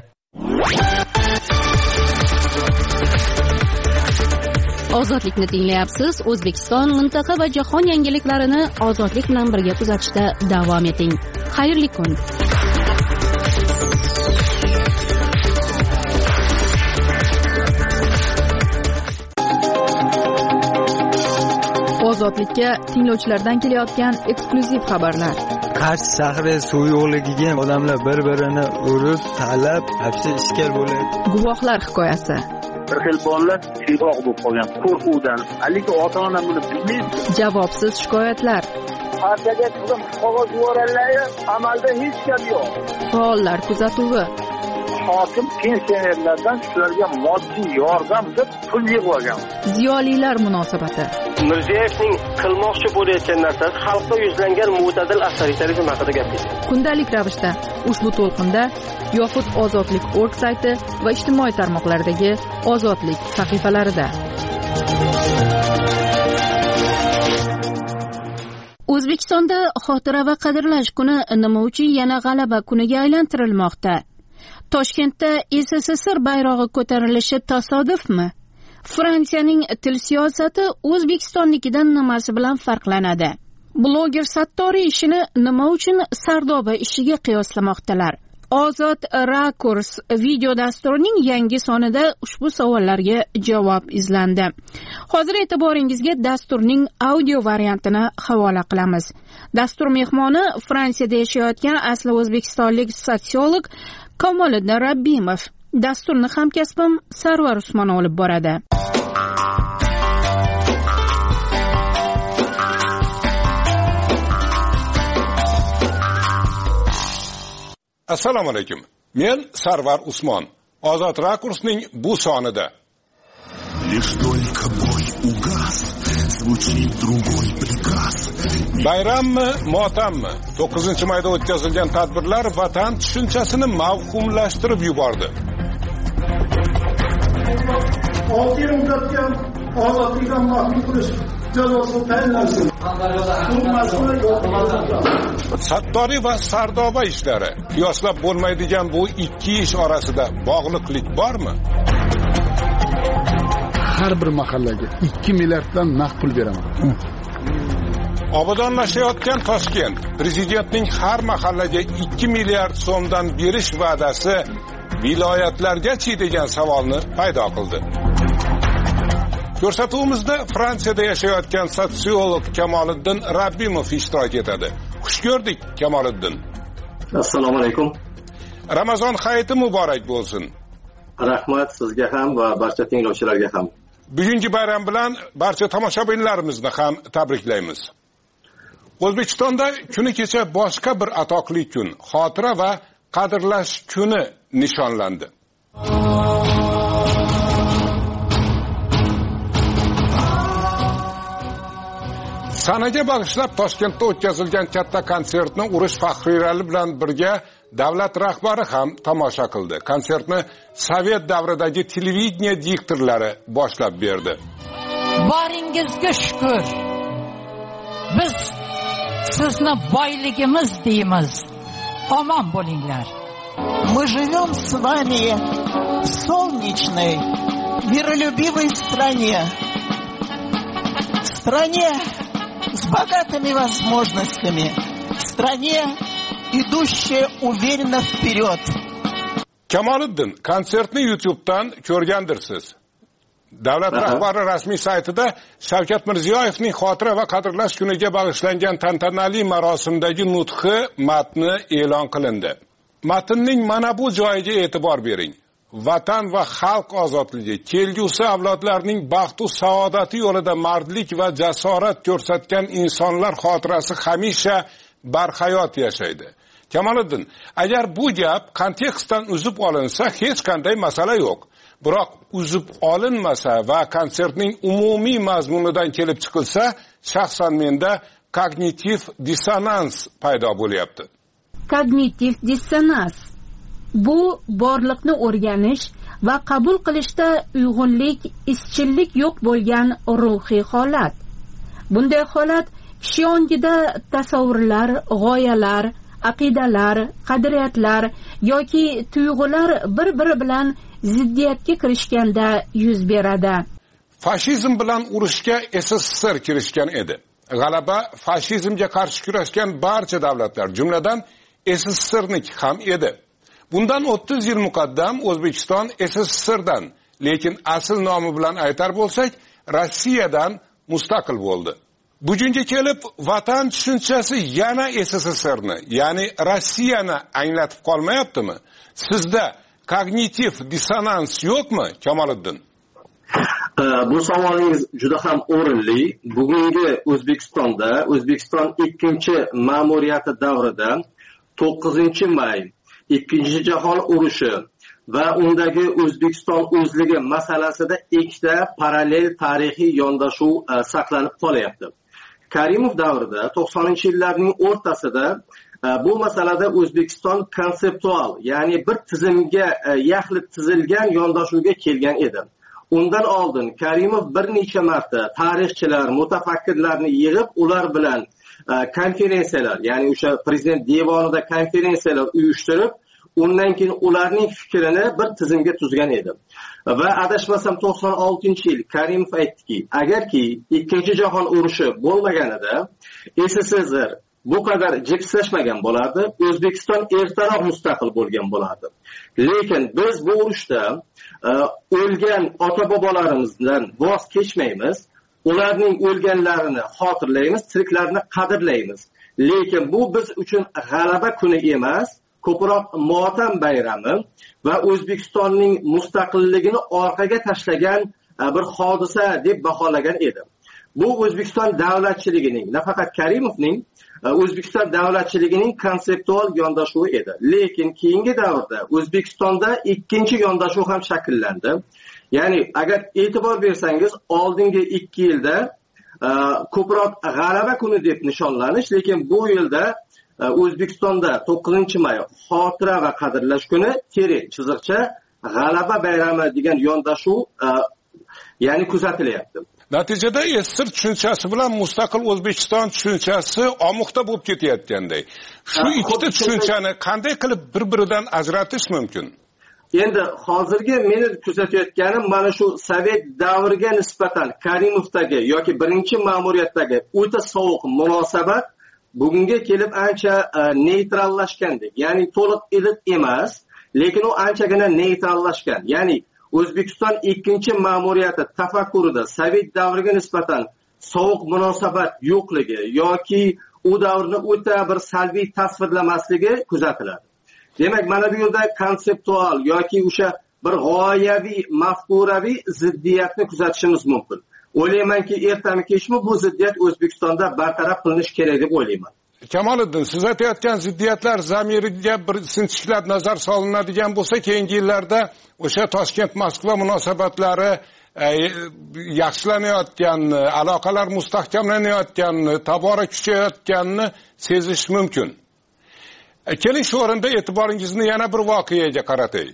Ozodlikni tinglayapsiz. O'zbekiston, mintaqa va jahon yangiliklarini ozodlik bilan birga kuzatishda davom eting. Xayrli kun. Ozodlikka tinglovchilardan kelayotgan eksklyuziv xabarlar. Qarshi shahri suv yo'qligiga odamlar bir-birini urib, talab, hapsi ishkal bo'ladi. Guvohlar hikoyasi. Bir xil bolalar chiroq bo'lib qolgan qo'rquvdan. Haligi ota-ona buni bilmaydi. Javobsiz shikoyatlar. Partiyaga qizim qog'oz yuborganlar, amalda hech gap yo'q. Faollar kuzatuvi. Hokim pensionerlardan shularga moddiy yordam deb pul yig'ib olgan. Ziyolilar munosabati. Mirziyoyevning qilmoqchi bo'layotgan narsasi xalqqa yuzlangan mo'tadil avtoritarizm haqida gapirdi. Kundalik ravishda ushbu to'lqinda yoxud ozodlik.org sayti va ijtimoiy tarmoqlardagi ozodlik sahifalarida. O'zbekistonda xotira va qadrlash kuni nima uchun yana g'alaba kuniga aylantirilmoqda? Toshkentda SSSR bayrog'i ko'tarilishi tasodifmi? Fransiyaning til siyosati O'zbekistonnikidan nimasi bilan farqlanadi? Bloger Sattoriy ishini nima uchun Sardoba ishiga qiyoslamoqdalar? Ozod Rakurs video dasturining yangi sonida ushbu savollarga javob izlandi. Hozir e'tiboringizga dasturning audio variantini havola qilamiz. Dastur mehmoni Fransiyada yashayotgan asli o'zbekistonlik sotsiolog Kamoliddin Rabbimov. Dasturni hamkasbim Sarvar Usmonov olib boradi. Assalomu alaykum. Men Sarvar Usmon. Ozod Rakursning bu sonida. Bayrammi, motammi? 9-mayda o'tkazilgan tadbirlar vatan tushunchasini mavhumlashtirib yubordi. 6 yil muddatga ozodlikdan mahrum qilish jazosi tayinlansin. Sattoriy va Sardoba ishlari qiyoslab bo'lmaydigan bu ikki ish orasida bog'liqlik bormi? Har bir mahallaga 2 milliarddan naqd pul beraman. Obodonlashayotgan Toshkent prezidentning har mahallaga 2 milliard so'mdan berish va'dasi viloyatlarga-chi degan savolni paydo qildi. Ko'rsatuvimizda Fransiyada yashayotgan sotsiolog Kamoliddin Rabbimov ishtirok etadi. Xush ko'rdik, Kamoliddin. Assalomu alaykum. Ramazon hayiti muborak bo'lsin. Rahmat sizga ham va barcha tinglovchilarga ham. Bugungi bayram bilan barcha tomoshabinlarimizni ham tabriklaymiz. O'zbekistonda kuni kecha boshqa bir atoqli kun, xotira va qadrlash kuni nishonlandi. Sanaga bag'ishlab Toshkentda o'tkazilgan katta konsertni urush faxriylari bilan birga davlat rahbari ham tomosha qildi. Konsertni Sovet davridagi televideniya diktorlari boshlab berdi. Boringizga shukr. Biz sizni boyligimiz deymiz. Omon bo'linglar. Мы живем с вами в солнечной, миролюбивой стране. Стране с богатыми возможностями. Стране, идущей уверенно вперед. Kamoliddin, konsertni YouTube'dan ko'rgandirsiz. Davlat rahbari rasmiy saytida Shavkat Mirziyoyevning xotira va qadrlash kuniga bag'ishlangan tantanali marosimdagi nutqi matni e'lon qilindi. Matnning mana bu joyiga e'tibor bering. Vatan va xalq ozodligi, kelgusi avlodlarning baxt va saodati yo'lida mardlik va jasorat ko'rsatgan insonlar xotirasi hamisha barhayot yashaydi. Kamoliddin, agar bu gap kontekstdan uzib olinsa, hech qanday masala yo'q. Biroq uzib olinmasa va konsertning umumiy mazmunidan kelib chiqilsa, shaxsan menda kognitiv dissonans paydo bo'lyapti. Kognitiv dissonans bu borliqni o'rganish va qabul qilishda uyg'unlik, izchillik yo'q bo'lgan ruhiy holat. Bunday holat kishi ongida tasavvurlar, g'oyalar, aqidalar, qadriyatlar yoki tuyg'ular bir-biri bilan ziddiyatga kirishganda yuz beradi. Fashizm bilan urushga SSSR kirishgan edi. G'alaba fashizmga qarshi kurashgan barcha davlatlar, jumladan SSSRniki ham edi. Bundan 30 yil muqaddam O'zbekiston SSSRdan, lekin asl nomi bilan aytar bo'lsak, Rossiyadan mustaqil bo'ldi. Bugunga kelib vatan tushunchasi yana SSSRni, ya'ni Rossiyani anglatib qolmayaptimi? Sizda kognitiv dissonans yo'qmi, Kamoliddin? Bu savolingiz juda ham o'rinli. Bugungi O'zbekistonda, O'zbekiston ikkinchi ma'muriyati davrida 9-may Ikkinchi jahon urushi va undagi O'zbekiston o'zligi masalasida ikkita parallel tarixiy yondashuv saqlanib qolyapti. Karimov davrida 90-yillarning o'rtasida bu masalada O'zbekiston konseptual, ya'ni bir tizimga yaxlit tizilgan yondashuvga kelgan edi. Undan oldin Karimov bir necha marta tarixchilar, mutafakkirlarni yig'ib, ular bilan konferensiyalar, ya'ni o'sha prezident devonida konferensiyalar uyushtirib, undan keyin ularning fikrini bir tizimga tuzgan edi. Va adashmasam 96-yil Karimov aytdiki, agarki ikkinchi jahon urushi bo'lmaganida SSSR bu qadar jipslashmagan bo'lardi, O'zbekiston ertaroq mustaqil bo'lgan bo'lardi. Lekin biz bu urushda o'lgan ota-bobolarimizdan voz kechmaymiz, ularning o'lganlarini xotirlaymiz, tiriklarini qadrlaymiz. Lekin bu biz uchun g'alaba kuni emas, ko'proq motam bayrami va O'zbekistonning mustaqilligini orqaga tashlagan bir hodisa deb baholagan edi. Bu O'zbekiston davlatchiligining, nafaqat Karimovning, O'zbekiston davlatchiligining konseptual yondashuvi edi. Lekin keyingi davrda O'zbekistonda ikkinchi yondashuv ham shakllandi. Ya'ni agar e'tibor bersangiz, oldingi 2 yilda ko'proq g'alaba kuni deb nishonlanish, lekin bu yilda O'zbekistonda 9-may xotira va qadrlash kuni chiziqcha g'alaba bayrami degan yondashuv ya'ni kuzatilyapti. Natijada SSSR tushunchasi bilan mustaqil O'zbekiston tushunchasi omuqda bo'lib ketayotganday. Shu ikkita tushunchani qanday qilib bir-biridan ajratish mumkin? Endi hozirgi meni kuzatayotganim mana shu Sovet davriga nisbatan Karimovdagi yoki birinchi ma'muriyatdagi o'ta sovuq munosabat bugunga kelib ancha neytrallashgandek. Ya'ni to'liq iliq emas, lekin u anchagina neytrallashgan. Ya'ni O'zbekiston ikkinchi ma'muriyati tafakkurida Sovet davriga nisbatan sovuq munosabat yo'qligi yoki u davrni o'ta bir salbiy tasvirlamasligi kuzatiladi. Demak, mana bu yerda konseptual yoki o'sha bir g'oyaviy, mafkuraviy ziddiyatni kuzatishimiz mumkin. O'ylaymanki, ertami kechmi bu ziddiyat O'zbekistonda bartaraf qilinishi kerak deb o'ylayman. Kamoliddin, siz aytayotgan ziddiyatlar zamiriga bir sinchiklab nazar solinadigan bo'lsa, keyingi yillarda o'sha Toshkent-Moskva munosabatlari yaxshilanayotganini, aloqalar mustahkamlanayotganini, tobora kuchayotganini sezish mumkin. Keling shu o'rinda e'tiboringizni yana bir voqeaga qaratay.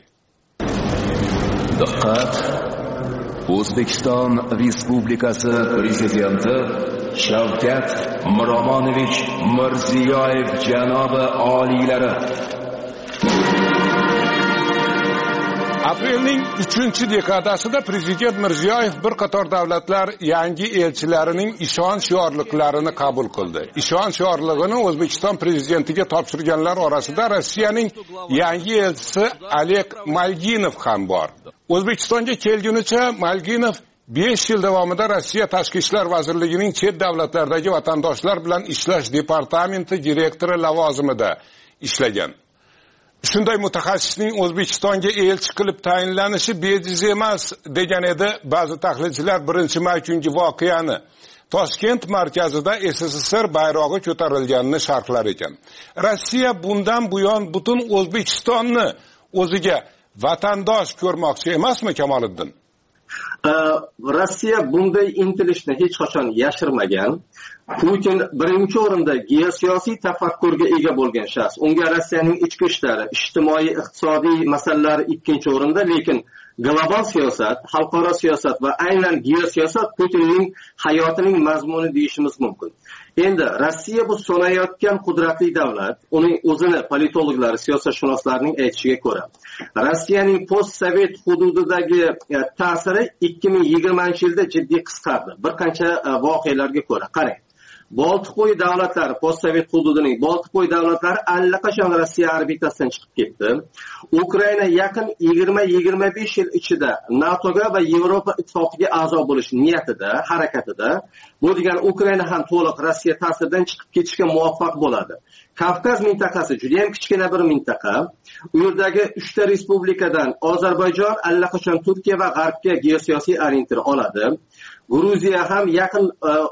Diqqat! O'zbekiston Respublikasi Prezidenti Shavkat Miromonovich Mirziyoyev janobi oliylari aprelning 3-dekadasida Prezident Mirziyoyev bir qator davlatlar yangi elchilarining ishonch yorliqlarini qabul qildi. Ishonch yorlig'ini O'zbekiston prezidentiga topshirganlar orasida Rossiyaning yangi elchisi Oleg Malginov ham bor. O'zbekistonga kelgunicha Malginov 5 yil davomida Rossiya Tashqi ishlar vazirligining chet davlatlardagi vatandoshlar bilan ishlash departamenti direktori lavozimida ishlagan. Shunday mutaxassisning O'zbekistonga elchi qilib tayinlanishi bejiz emas degan edi ba'zi tahlilchilar 1-may kungi voqeani. Toshkent markazida SSSR bayrog'i ko'tarilganini sharhlar ekan. Rossiya bundan buyon butun O'zbekistonni o'ziga vatandosh ko'rmoqchi emasmi, Kamoliddin? Rossiya bunday intilishni hech qachon yashirmagan. Putin birinchi o'rinda geosiyosiy tafakkurga ega bo'lgan shaxs. Unga Rossiyaning ichki ishlari, ijtimoiy, iqtisodiy masalalar ikkinchi o'rinda, lekin global siyosat, xalqaro siyosat va aynan geosiyosat Putinning hayotining mazmuni deyishimiz mumkin. Endi Rossiya bu so'nayotgan qudratli davlat. Uning o'zini politologlar, siyosatshunoslarning aytishiga ko'ra, Rossiyaning post-sovet hududidagi ta'siri 2020-yilda jiddiy qisqardi. Bir qancha voqealarga ko'ra, qarang. Boltiqbo'yi davlatlari, post-sovet hududining Boltiqbo'yi davlatlari allaqachon Rossiya orbitasidan chiqib ketdi. Ukraina yaqin 20-25 yil ichida NATOga va Yevropa ittifoqiga a'zo bo'lish niyatida, harakatida. Bu degani Ukraina ham to'liq Rossiya ta'siridan chiqib ketishga muvaffaq bo'ladi. Kavkaz mintaqasi juda ham kichkina bir mintaqa. U yerdagi 3 ta respublikadan Ozarbayjon allaqachon Turkiya va G'arbga geosiyosiy orientir oladi. Gruziya ham yaqin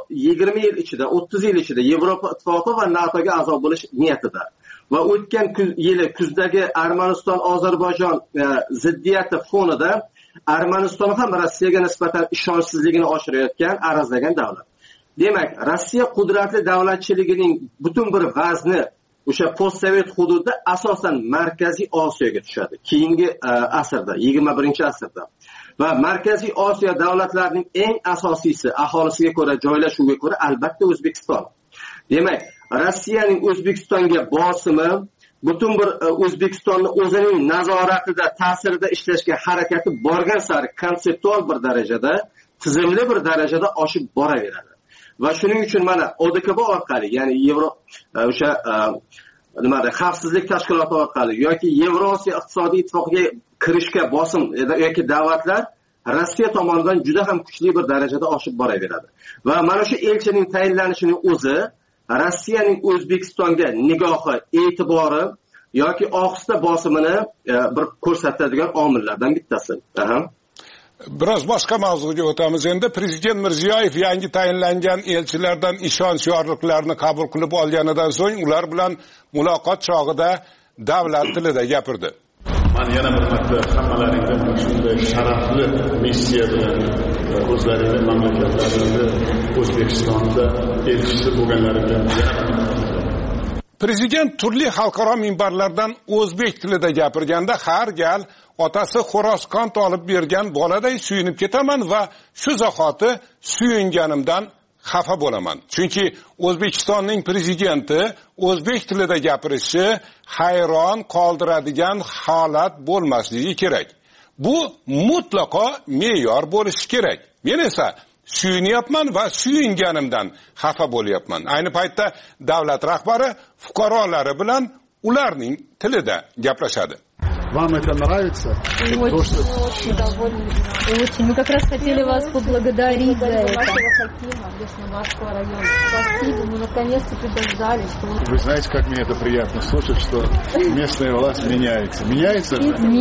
20 yil ichida, 30 yil ichida Yevropa ittifoqi va NATOga a'zo bo'lish niyatida. Va o'tgan yili kuzdagi Armaniston-Ozarbayjon ziddiyati fonida Armaniston ham Rossiyaga nisbatan ishonchsizligini oshirayotgan, arazlagan davlat. Demak, Rossiya qudratli davlatchiligining butun bir vazni o'sha post-sovet hududida asosan Markaziy Osiyoga tushadi. Keyingi asrda, 21-asrda. Va Markaziy Osiyo davlatlarining eng asosiysi aholisiga ko'ra, joylashuviga ko'ra albatta O'zbekiston. Demak, Rossiyaning O'zbekistonga bosimi, butun bir O'zbekistonni o'zining nazoratida, ta'sirida ishlashga harakati borgan sari konseptual bir darajada, tizimli bir darajada oshib boraveradi. Va shuning uchun mana ODKB orqali, ya'ni o'sha nimada xavfsizlik tashkiloti orqali yoki Yevrosiyo iqtisodiy ittifoqiga kirishga bosim yoki da'vatlar Rossiya tomonidan juda ham kuchli bir darajada oshib boraveradi. Va mana shu elchining tayinlanishining o'zi Rossiyaning O'zbekistonga nigohi, e'tibori yoki ohista bosimini bir ko'rsatadigan omillardan bittasi. Biroz boshqa mavzuga o'tamiz. Endi Prezident Mirziyoyev yangi tayinlangan elchilardan ishonch yorliqlarini qabul qilib olganidan so'ng ular bilan muloqot chog'ida davlat tilida gapirdi. Men yana bir marta hammalaringga shunday sharafli missiya bilan o'zlaringning mamlakatlaringda O'zbekistonda elchisi bo'lganlaringga Prezident turli xalqaro minbarlardan o'zbek tilida gapirganda har gal otasi xo'roz qont olib bergan boladay suyunib ketaman va shu zahoti suyunganimdan xafa bo'laman. Chunki O'zbekistonning prezidenti o'zbek tilida gapirishi hayron qoldiradigan holat bo'lmasligi kerak. Bu mutlaqo me'yor bo'lishi kerak. Men esa suyunyapman va suyunganimdan xafa bo'lyapman. Ayni paytda davlat rahbari fuqarolari bilan ularning tilida gaplashadi. Вам это нравится? Очень довольны. Очень. Мы как раз хотели вас поблагодарить за это. Вашего района. Спасибо, мы наконец-то дождались. Вы знаете, как мне это приятно слушать, что местная власть меняется. Меняется?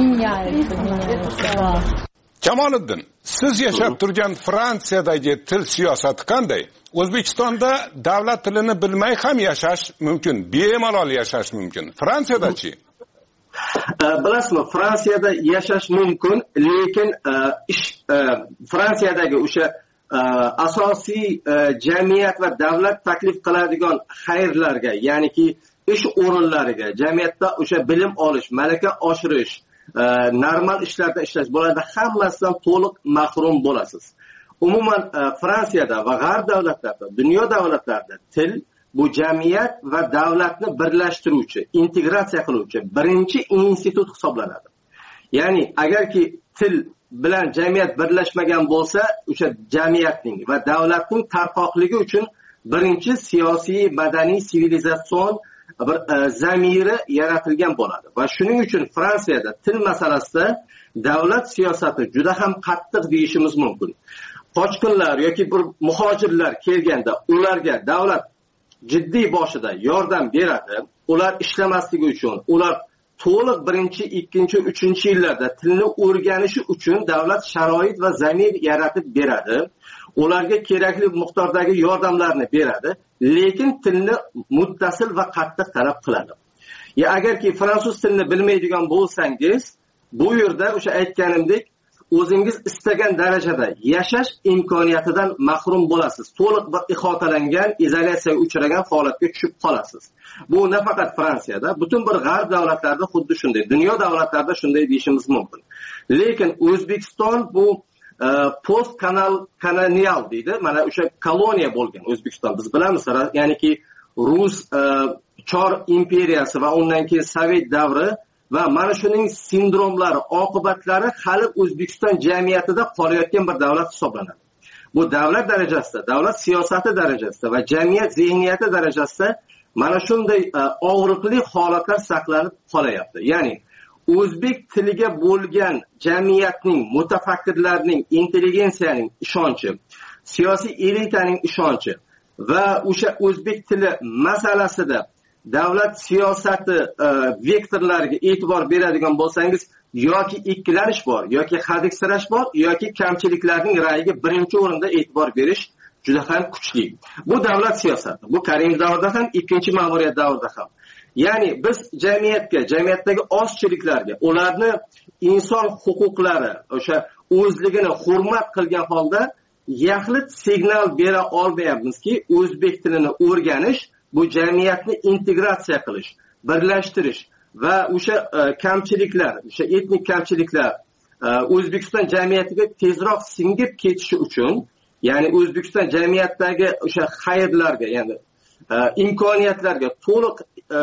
Меняется. Kamoliddin, siz yashab turgan Fransiyadagi til siyosati qanday? O'zbekistonda davlat tilini bilmay ham yashash mumkin, bemalol yashash mumkin. Fransiyadachi? Bilasizmi, Fransiyada yashash mumkin, lekin Fransiyadagi o'sha asosiy jamiyat va davlat taklif qiladigan xayrlarga, ya'niki ish o'rinlariga, jamiyatda o'sha bilim olish, malaka oshirish, normal ishlarda ishlash bo'ladi, hammasidan to'liq mahrum bo'lasiz. Umuman Fransiyada va g'arb davlatlarida, dunyo davlatlarida til bu jamiyat va davlatni birlashtiruvchi, integratsiya qiluvchi birinchi institut hisoblanadi. Ya'ni agarki til bilan jamiyat birlashmagan bo'lsa, o'sha jamiyatning va davlatning tarqoqligi uchun birinchi siyosiy, madaniy, sivilizatsion bir zamiri yaratilgan bo'ladi. Va shuning uchun Fransiyada til masalasida davlat siyosati juda ham qattiq deyishimiz mumkin. Qochqinlar yoki bir muhojirlar kelganda ularga davlat jiddiy boshida yordam beradi. Ular ishlamasligi uchun, ular to'liq birinchi, ikkinchi, uchinchi yillarda tilni o'rganishi uchun davlat sharoit va zamin yaratib beradi. Ularga kerakli miqdordagi yordamlarni beradi, lekin tilni muttasil va qattiq talab qiladi. Agarki fransuz tilini bilmaydigan bo'lsangiz, bu yerda o'sha aytganimdek o'zingiz istagan darajada yashash imkoniyatidan mahrum bo'lasiz. To'liq bir ihotalangan, izolyatsiyaga uchragan holatga tushib qolasiz. Bu nafaqat Fransiyada, butun bir g'arb davlatlarida xuddi shunday, dunyo davlatlarida shunday deyishimiz mumkin. Lekin O'zbekiston bu post kolonial deydi. Mana o'sha koloniya bo'lgan O'zbekiston. Biz bilamiz, ya'niki Rus Chor imperiyasi va undan keyin Sovet davri va mana shuning sindromlari, oqibatlari hali O'zbekiston jamiyatida qolayotgan bir davlat hisoblanadi. Bu davlat darajasida, davlat siyosati darajasida va jamiyat zehniyati darajasida mana shunday og'riqli holatlar saqlanib qolayapti. Ya'ni o'zbek tiliga bo'lgan jamiyatning, mutafakkirlarning, intelligensiyaning ishonchi, siyosiy elitaning ishonchi va o'sha o'zbek tili masalasida davlat siyosati vektorlariga e'tibor beradigan bo'lsangiz, yoki ikkilanish bor, yoki hadiksirash bor, yoki kamchiliklarning rayiga birinchi o'rinda e'tibor berish juda ham kuchli. Bu davlat siyosati. Bu Karimov davrida ham, ikkinchi ma'muriyat davrida ham. Ya'ni biz jamiyatdagi ozchiliklarga, ularni inson huquqlari, o'sha o'zligini hurmat qilgan holda yaxlit signal bera olmayapmizki, o'zbek tilini o'rganish bu jamiyatni integratsiya qilish, birlashtirish va o'sha kamchiliklar, o'sha etnik kamchiliklar O'zbekiston jamiyatiga tezroq singib ketishi uchun, ya'ni O'zbekiston jamiyatidagi o'sha xayrlarga, ya'ni imkoniyatlarga to'liq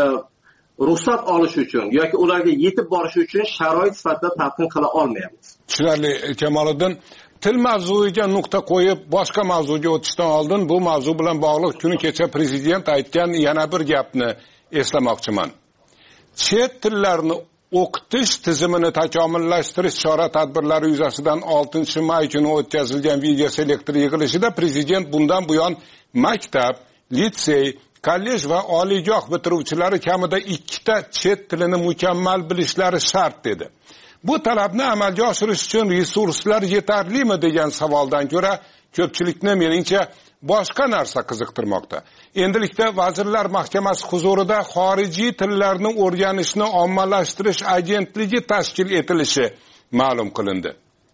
ruxsat olish uchun yoki ularga yetib borish uchun sharoit sifatida talqin qila olmayapmiz. Tushunarli. Kamoliddin, til mavzuiga nuqta qo'yib, boshqa mavzuga o'tishdan oldin bu mavzu bilan bog'liq kuni kecha prezident aytgan yana bir gapni eslamoqchiman. Chet tillarni o'qitish tizimini takomillashtirish chora-tadbirlari yuzasidan 6-may kuni o'tkazilgan video selektor yig'ilishida prezident bundan buyon maktab, litsey, kollej va oliygoh bitiruvchilari kamida 2 ta chet tilini mukammal bilishlari shart dedi. Bu talabni amalga oshirish uchun resurslar yetarlimi degan savoldan ko'ra ko'pchilikni meningcha boshqa narsa qiziqtirmoqda. Endilikda Vazirlar Mahkamasi huzurida xorijiy tillarni o'rganishni ommalashtirish agentligi tashkil etilishi ma'lum qilindi.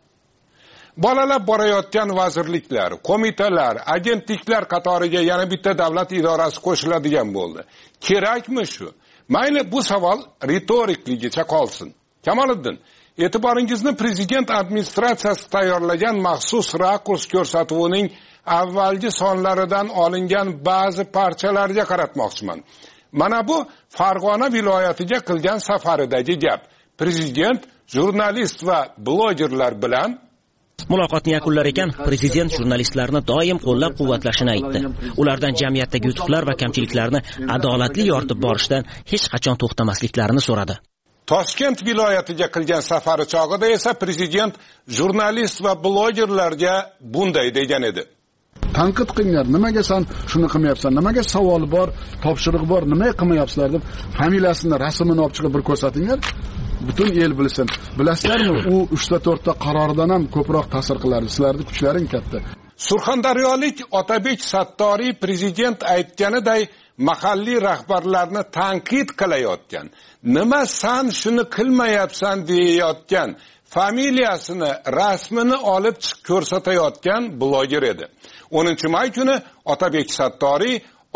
Bolalab borayotgan vazirliklar, qo'mitalar, agentliklar qatoriga yana bitta davlat idorasi qo'shiladigan bo'ldi. Kerakmi shu? Mayli, bu savol ritorikligicha qolsin. Kamoliddin, e'tiboringizni prezident administratsiyasi tayyorlagan maxsus rakurs ko'rsatuvining avvalgi sonlaridan olingan ba'zi parchalarga qaratmoqchiman. Mana bu Farg'ona viloyatiga qilgan safaridagi gap. Prezident jurnalist va blogerlar bilan Muloqotni yakunlar ekan, prezident jurnalistlarni doim qo'llab-quvvatlashini aytdi. Ulardan jamiyatdagi yutuqlar va kamchiliklarni adolatli yoritib borishdan hech qachon to'xtamasliklarini so'radi. Toshkent viloyatiga qilgan safari chog'ida esa prezident jurnalist va blogerlarga bunday degan edi. Tanqid qilinglar, nimaga sen shuni qilmayapsan, nimaga savol bor, topshiriq bor, nima qilmayapsizlar deb familiyasini, rasmini olib chiqib bir ko'rsatinglar. Butun el bilsin. Bilasizlarmi, u 3-4 ta qarordan ham ko'proq ta'sir qiladi. Sizlarning kuchlaring katta. Surxondaryolik Otabek Sattoriy prezident aytganiday mahalliy rahbarlarni tanqid qilayotgan, nima san shuni qilmayapsan deyayotgan, familiyasini, rasmini olib chiqib ko'rsatayotgan bloger edi. 10-may kuni Otabek Sattoriy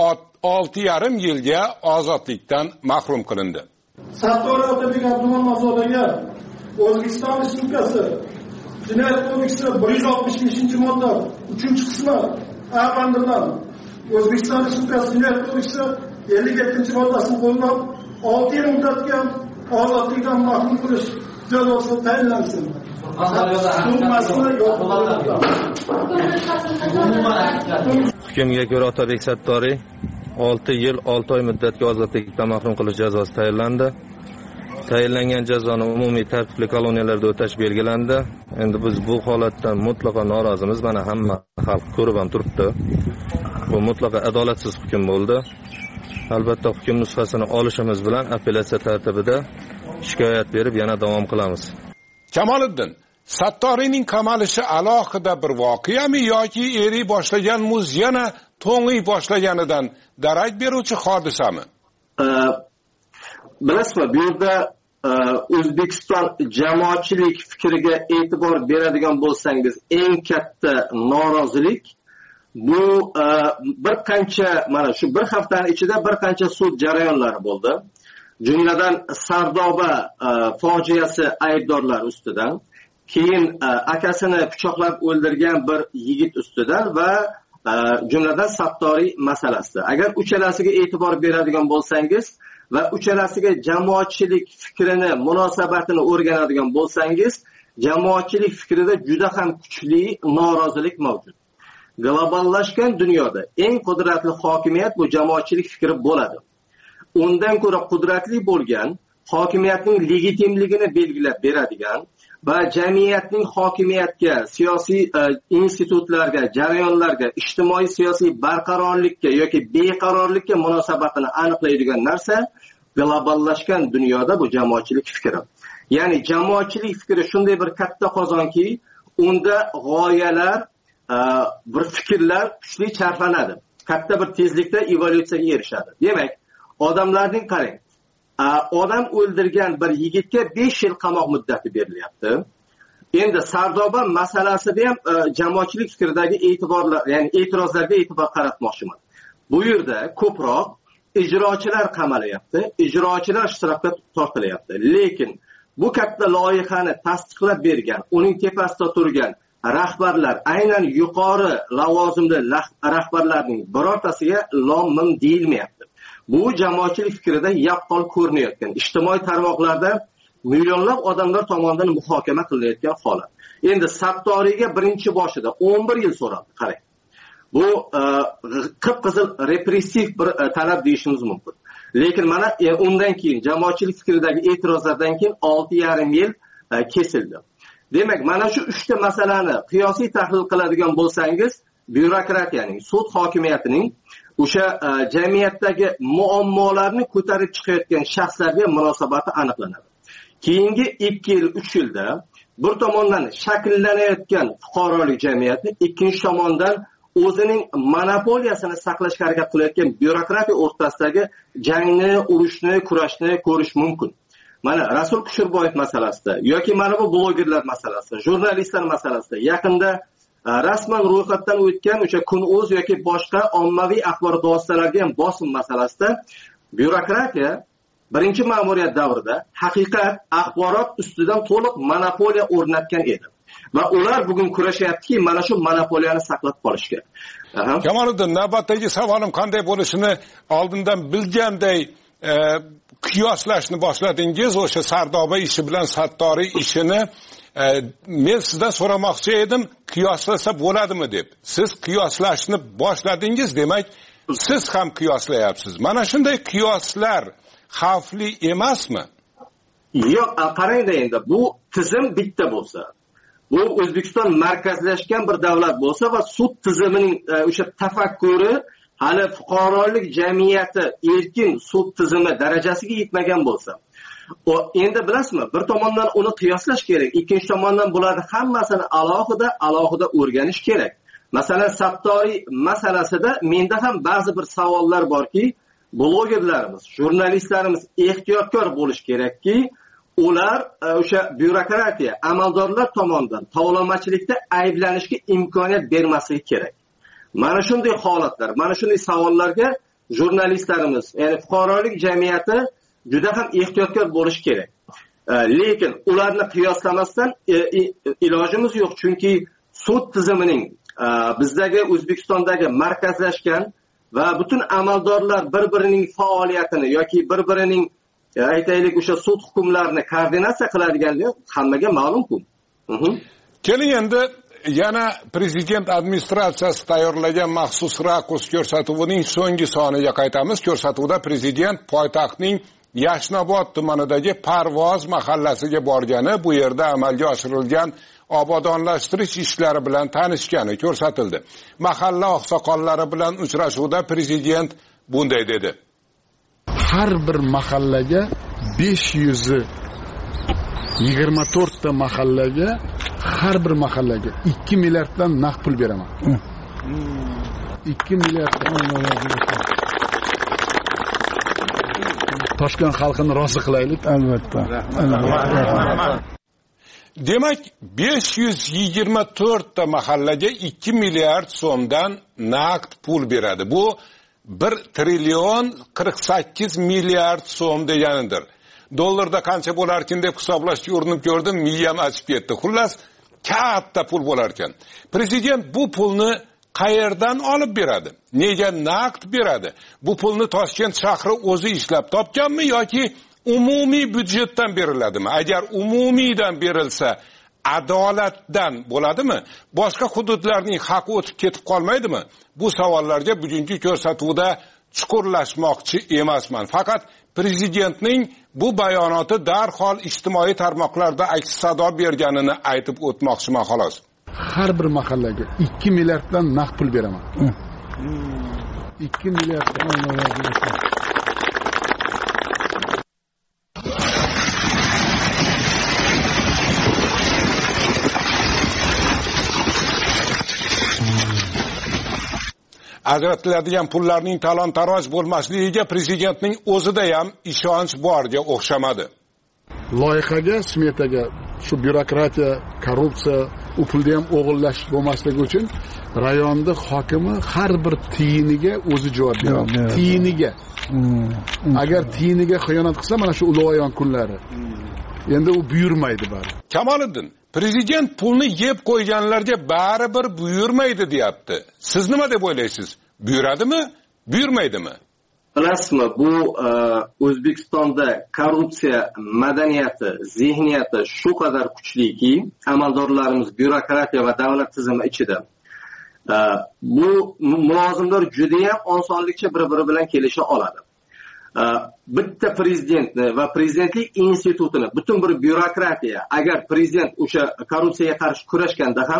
6,5 yilga ozodlikdan mahrum qilindi. Sattoriy Otabek Abdumanozodaga O'zbekiston Respublikasi Jinoyat kodeksi 165-modda 3-qismi A bandidan O'zbekiston Respublikasi Jinoyat kodeksi 57-moddasini qo'llab 6 yil muddatga ozodlikdan mahrum qilish jazosi tayinlansin. Hukmga ko'ra Otabek Sattoriy 6 yil 6 oy muddatga ozodlikdan mahrum qilish jazosi tayinlandi. Tayinlangan jazoni umumiy tartibli koloniyalarda o'tash belgilandi. Endi biz bu holatdan mutlaqo norozimiz. Mana hamma xalq ko'rib ham turibdi. Bu mutlaqo adolatsiz hukm bo'ldi. Albatta hukm nusxasini olishimiz bilan apellyatsiya tartibida shikoyat berib yana davom qilamiz. Kamoliddin, Sattoriyning qamalishi alohida bir voqeami yoki eriy boshlagan muz yana to'ng'iy boshlaganidan darak beruvchi hodisami? Bilasizmi, bu yerda O'zbekiston jamoatchilik fikriga e'tibor beradigan bo'lsangiz, eng katta norozilik bu bir qancha, mana shu bir haftaning ichida bir qancha sud jarayonlari bo'ldi. Jumladan Sardoba fojiasi aybdorlar ustidan, keyin akasini pichoqlab o'ldirgan bir yigit ustidan va jumladan Sattoriy masalasi. Agar uchalasiga e'tibor beradigan bo'lsangiz va uchalasiga jamoatchilik fikrini, munosabatini o'rganadigan bo'lsangiz, jamoatchilik fikrida juda ham kuchli norozilik mavjud. Globallashgan dunyoda eng qudratli hokimiyat bu jamoatchilik fikri bo'ladi. Undan ko'ra qudratli bo'lgan, hokimiyatning legitimligini belgilab beradigan va jamiyatning hokimiyatga, siyosiy institutlarga, jarayonlarga, ijtimoiy siyosiy barqarorlikka yoki beqarorlikka munosabatini aniqlaydigan narsa globallashgan dunyoda bu jamoatchilik fikri. Ya'ni jamoatchilik fikri shunday bir katta qozonki, unda g'oyalar, bir fikrlar kuchli charxlanadi. Katta bir tezlikda evolyutsiyaga erishadi. Demak, odamlarning qarang, odam o'ldirgan bir yigitga 5 yil qamoq muddati berilyapti. Endi Sardoba masalasida ham jamoatchilik fikridagi e'tiborlar, ya'ni e'tirozlarga e'tibor qaratmoqchiman. Bu yerda ko'proq ijrochilar qamalyapti, ijrochilar ishtirokga tortilyapti. Lekin bu katta loyihani tasdiqlab bergan, uning tepasida turgan rahbarlar, aynan yuqori lavozimli rahbarlarning birortasiga lom-mim deyilmayapti. Bu jamoatchilik fikrida yaqqol ko'rinayotgan, ijtimoiy tarmoqlarda millionlab odamlar tomonidan muhokama qilinayotgan holat. Endi Sattoriyga birinchi boshida 11 yil so'raldi, qarang. Bu qip-qizil repressiv bir talab deyishimiz mumkin. Lekin mana undan keyin jamoatchilik fikridagi e'tirozlardan keyin 6,5 yil kesildi. Demak, mana shu 3 ta masalani qiyosiy tahlil qiladigan bo'lsangiz, byurokratiyaning, sud hokimiyatining o'sha jamiyatdagi muammolarni ko'tarib chiqayotgan shaxslarga munosabati aniqlanadi. Keyingi 2 yil, 3 yilda bir tomondan shakllanayotgan fuqarolik jamiyati, ikkinchi tomondan o'zining monopoliyasini saqlashga harakat qilayotgan byurokratiya o'rtasidagi jangni, urushni, kurashni ko'rish mumkin. Mana Rasul Kushurboyev masalasida yoki mana bu blogerlar masalasida, jurnalistlar masalasida yaqinda rasman ro'yxatdan o'tgan o'sha Kun.uz yoki boshqa ommaviy axborot vositalariga ham bosim masalasida byurokratiya birinchi ma'muriyat davrida haqiqat, axborot ustidan to'liq monopoliya o'rnatgan edi. Va ular bugun kurashyaptiki, mana shu monopoliyani saqlab qolishga. Kamoliddin, navbatdagi savolim qanday bo'lishini oldindan bilganday qiyoslashni boshladingiz, o'sha Sardoba ishi bilan Sattoriy ishini. Men sizdan so'ramoqchi edim, qiyoslasa bo'ladimi deb. Siz qiyoslashni boshladingiz, demak, siz ham qiyoslayapsiz. Mana shunday qiyoslar xavfli emasmi? Yo'q, qarangda endi bu tizim bitta bo'lsa, bu O'zbekiston markazlashgan bir davlat bo'lsa va sud tizimining o'sha tafakkuri hali fuqarolik jamiyati erkin sud tizimi darajasiga yetmagan bo'lsa, endi bilasizmi, bir tomondan uni qiyoslash kerak, ikkinchi tomondan bularni hammasini alohida o'rganish kerak. Masalan, Sattoriy masalasida menda ham ba'zi bir savollar borki, blogerlarimiz, jurnalistlarimiz ehtiyotkor bo'lish kerakki, ular o'sha byurokratiya, amaldorlar tomonidan tovlamachilikda ayblanishga imkoniyat bermasligi kerak. Mana shunday holatlar, mana shunday savollarga jurnalistlarimiz, ya'ni fuqarolik jamiyati juda ham ehtiyotkor bo'lish kerak. Lekin ularni qiyoslamasdan ilojimiz yo'q, chunki sud tizimining bizdagi O'zbekistondagi markazlashgan va butun amaldorlar bir-birining faoliyatini yoki bir-birining aytaylik o'sha sud hukmlarini koordinatsiya qiladiganligi hammaga ma'lum-ku. Keling endi yana prezident administratsiyasi tayyorlagan maxsus rakurs ko'rsatuvining so'nggi soniga qaytamiz. Ko'rsatuvda prezident poytaxtning Yashnobod tumanidagi Parvoz mahallasiga borgani, bu yerda amalga oshirilgan obodonlashtirish ishlari bilan tanishgani ko'rsatildi. Mahalla oqsoqollari bilan uchrashuvda prezident bunday dedi: Har bir mahallaga 524 ta mahallaga, har bir mahallaga 2 milliarddan naqd pul beraman. 2 milliard. Toshkent xalqini rozi qilaylik. Albatta. Demak, 524 ta mahallaga 2 milliard so'mdan naqd pul beradi. Bu 1 trillion 48 milliard so'm deganidir. Dollarda qancha bo'larkin deb hisoblashga urinib ko'rdim, miyam achib ketdi. Xullas, katta pul bo'larkan. Prezident bu pulni qayerdan olib beradi? Nega naqd beradi? Bu pulni Toshkent shahri o'zi ishlab topganmi yoki umumiy byudjetdan beriladimi? Agar umumiydan berilsa, adolatdan bo'ladimi? Boshqa hududlarning haqi o'tib ketib qolmaydimi? Bu savollarga bugungi ko'rsatuvda chuqurlashmoqchi emasman. Faqat prezidentning bu bayonoti darhol ijtimoiy tarmoqlarda aks sado berganini aytib o'tmoqchiman xolos. Har bir mahallaga 2 milliarddan naqd pul beraman. 2 milliarddan ajratiladigan pullarning talon-taroj bo'lmasligiga prezidentning o'zida ham ishonch borga o'xshamadi. Loyihaga, smetaga shu byurokratiya, korrupsiya, u pulda ham o'g'illash bo'lmasligi uchun rayonda hokimi har bir tiyiniga o'zi javob beradi. Tiyiniga. Agar tiyiniga xiyonat qilsa, mana shu ulug'ayon kunlari. Endi u buyurmaydi bari. Kamoliddin, prezident pulni yeb qo'yganlarga baribir buyurmaydi deyapti. Siz nima deb o'ylaysiz? Buyuradimi, buyurmaydimi? Bilasizmi, bu O'zbekistonda korrupsiya madaniyati, zihniyati shu qadar kuchliki, amaldorlarimiz byurokratiya va davlat tizimi ichida. Bu mulozimlar juda ham osonlikcha bir-biri bilan kelisha oladi. Bitta prezidentni va prezidentlik institutini, butun bir byurokratiya, agar prezident o'sha korrupsiyaga qarshi kurashganda ham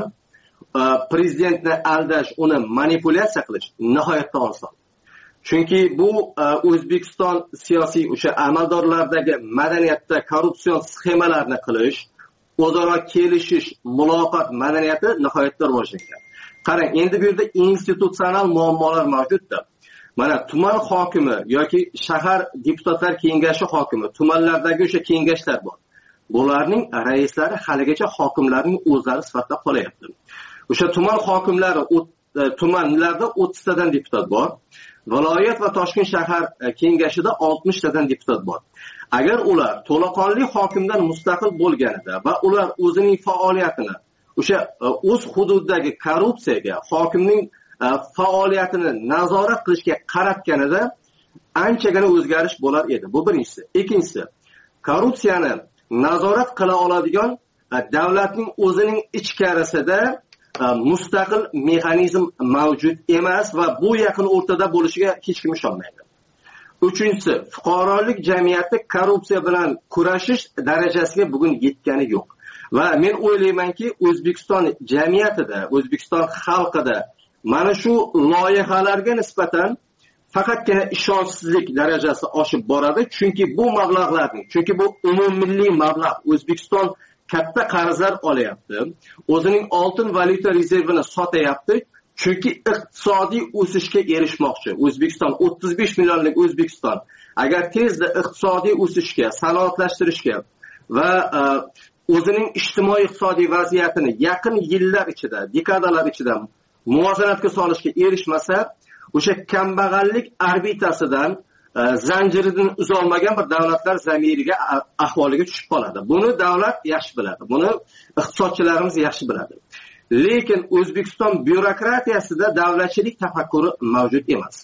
prezidentni aldash, uni manipulyatsiya qilish nihoyatda oson. Chunki bu O'zbekiston siyosiy o'sha amaldorlardagi madaniyatda korrupsion sxemalarni qilish, o'zaro kelishish, muloqot madaniyati nihoyatda rivojlangan. Qarang, endi bu yerda institutsional muammolar mavjuddir. Mana tuman hokimi yoki shahar deputatlar kengashi hokimi, tumanlardagi o'sha kengashlar bor. Bularning raislari haligacha hokimlarning o'zlari sifatida qolyapti. O'sha tuman hokimlari tumanlarda 30 tadan deputat bor. Viloyat va Toshkent shahar kengashida 60 tadan deputat bor. Agar ular to'laqonli hokimdan mustaqil bo'lganida va ular o'zining faoliyatini o'sha o'z hududidagi korrupsiyaga, hokimning faoliyatini nazorat qilishga qaratganida anchagina o'zgarish bo'lar edi. Bu birinchisi. Ikkinchisi, korrupsiyani nazorat qila oladigan davlatning o'zining ichkarisida mustaqil mexanizm mavjud emas va bu yaqin o'rtada bo'lishiga hech kim ishonmaydi. Uchinchisi, fuqarolik jamiyati korrupsiya bilan kurashish darajasiga bugun yetgani yo'q. Va men o'ylaymanki, O'zbekiston jamiyatida, O'zbekiston xalqida mana shu loyihalarga nisbatan faqatgina ishonchsizlik darajasi oshib boradi, chunki bu mablag'larning, chunki bu umummilliy mablag', O'zbekiston katta qarzlar olyapti, o'zining oltin valyuta rezervini sotyapti, chunki iqtisodiy o'sishga erishmoqchi. O'zbekiston 35 millionlik O'zbekiston agar tezda iqtisodiy o'sishga, sanoatlashtirishga va o'zining ijtimoiy iqtisodiy vaziyatini yaqin yillar ichida, dekadalar ichida muvozanatga solishga erishmasa, o'sha kambag'allik orbitasidan zanjiridan uzolmagan bir davlatlar zamiriga ahvoliga tushib qoladi. Buni davlat yaxshi biladi. Buni iqtisodchilarimiz yaxshi biladi. Lekin O'zbekiston byurokratiyasida davlatchilik tafakkuri mavjud emas.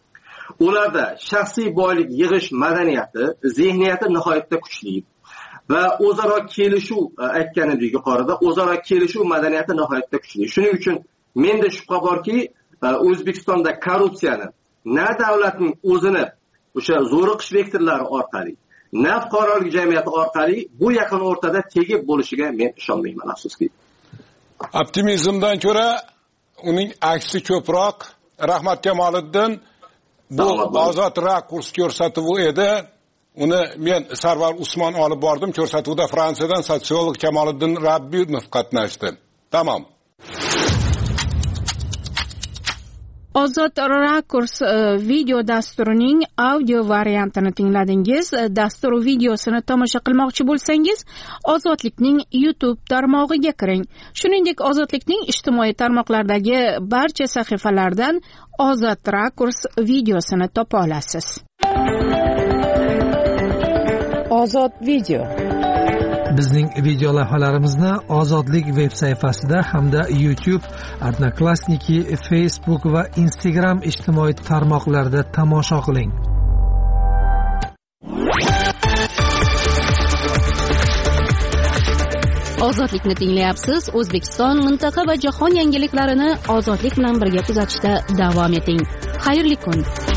Ularda shaxsiy boylik yig'ish madaniyati, zihniyati nihoyatda kuchli va o'zaro kelishuv, aytganimdek yuqorida, o'zaro kelishuv madaniyati nihoyatda kuchli. Shuning uchun menda shubha borki, O'zbekistonda korrupsiyani na davlatning o'zini o'sha zo'riqish vektorlari orqali, na fuqarolik jamiyati orqali bu yaqin o'rtada tegib bo'lishiga men ishonmayman, afsuski. Optimizmdan ko'ra uning aksi ko'proq. Rahmat Kamoliddin, bu ozod rakurs ko'rsatuvi edi. Uni men Sarvar Usmon olib bordim. Ko'rsatuvda Fransiyadan sotsiolog Kamoliddin Rabbinov qatnashdi. Tamom. Ozod Rakurs video dasturining audio variantini tingladingiz. Dastur videosini tomosha qilmoqchi bo'lsangiz, Ozodlikning YouTube tarmog'iga kiring. Shuningdek, Ozodlikning ijtimoiy tarmoqlardagi barcha sahifalardan Ozod Rakurs videosini topa olasiz. Ozod video. Bizning video lavhalarimizni Ozodlik veb sayfasida hamda YouTube, Odnoklassniki, Facebook va Instagram ijtimoiy tarmoqlarida tomosha qiling. Ozodlikni tinglayapsiz. O'zbekiston, mintaqa va jahon yangiliklarini Ozodlik bilan birga kuzatishda davom eting. Xayrli kun.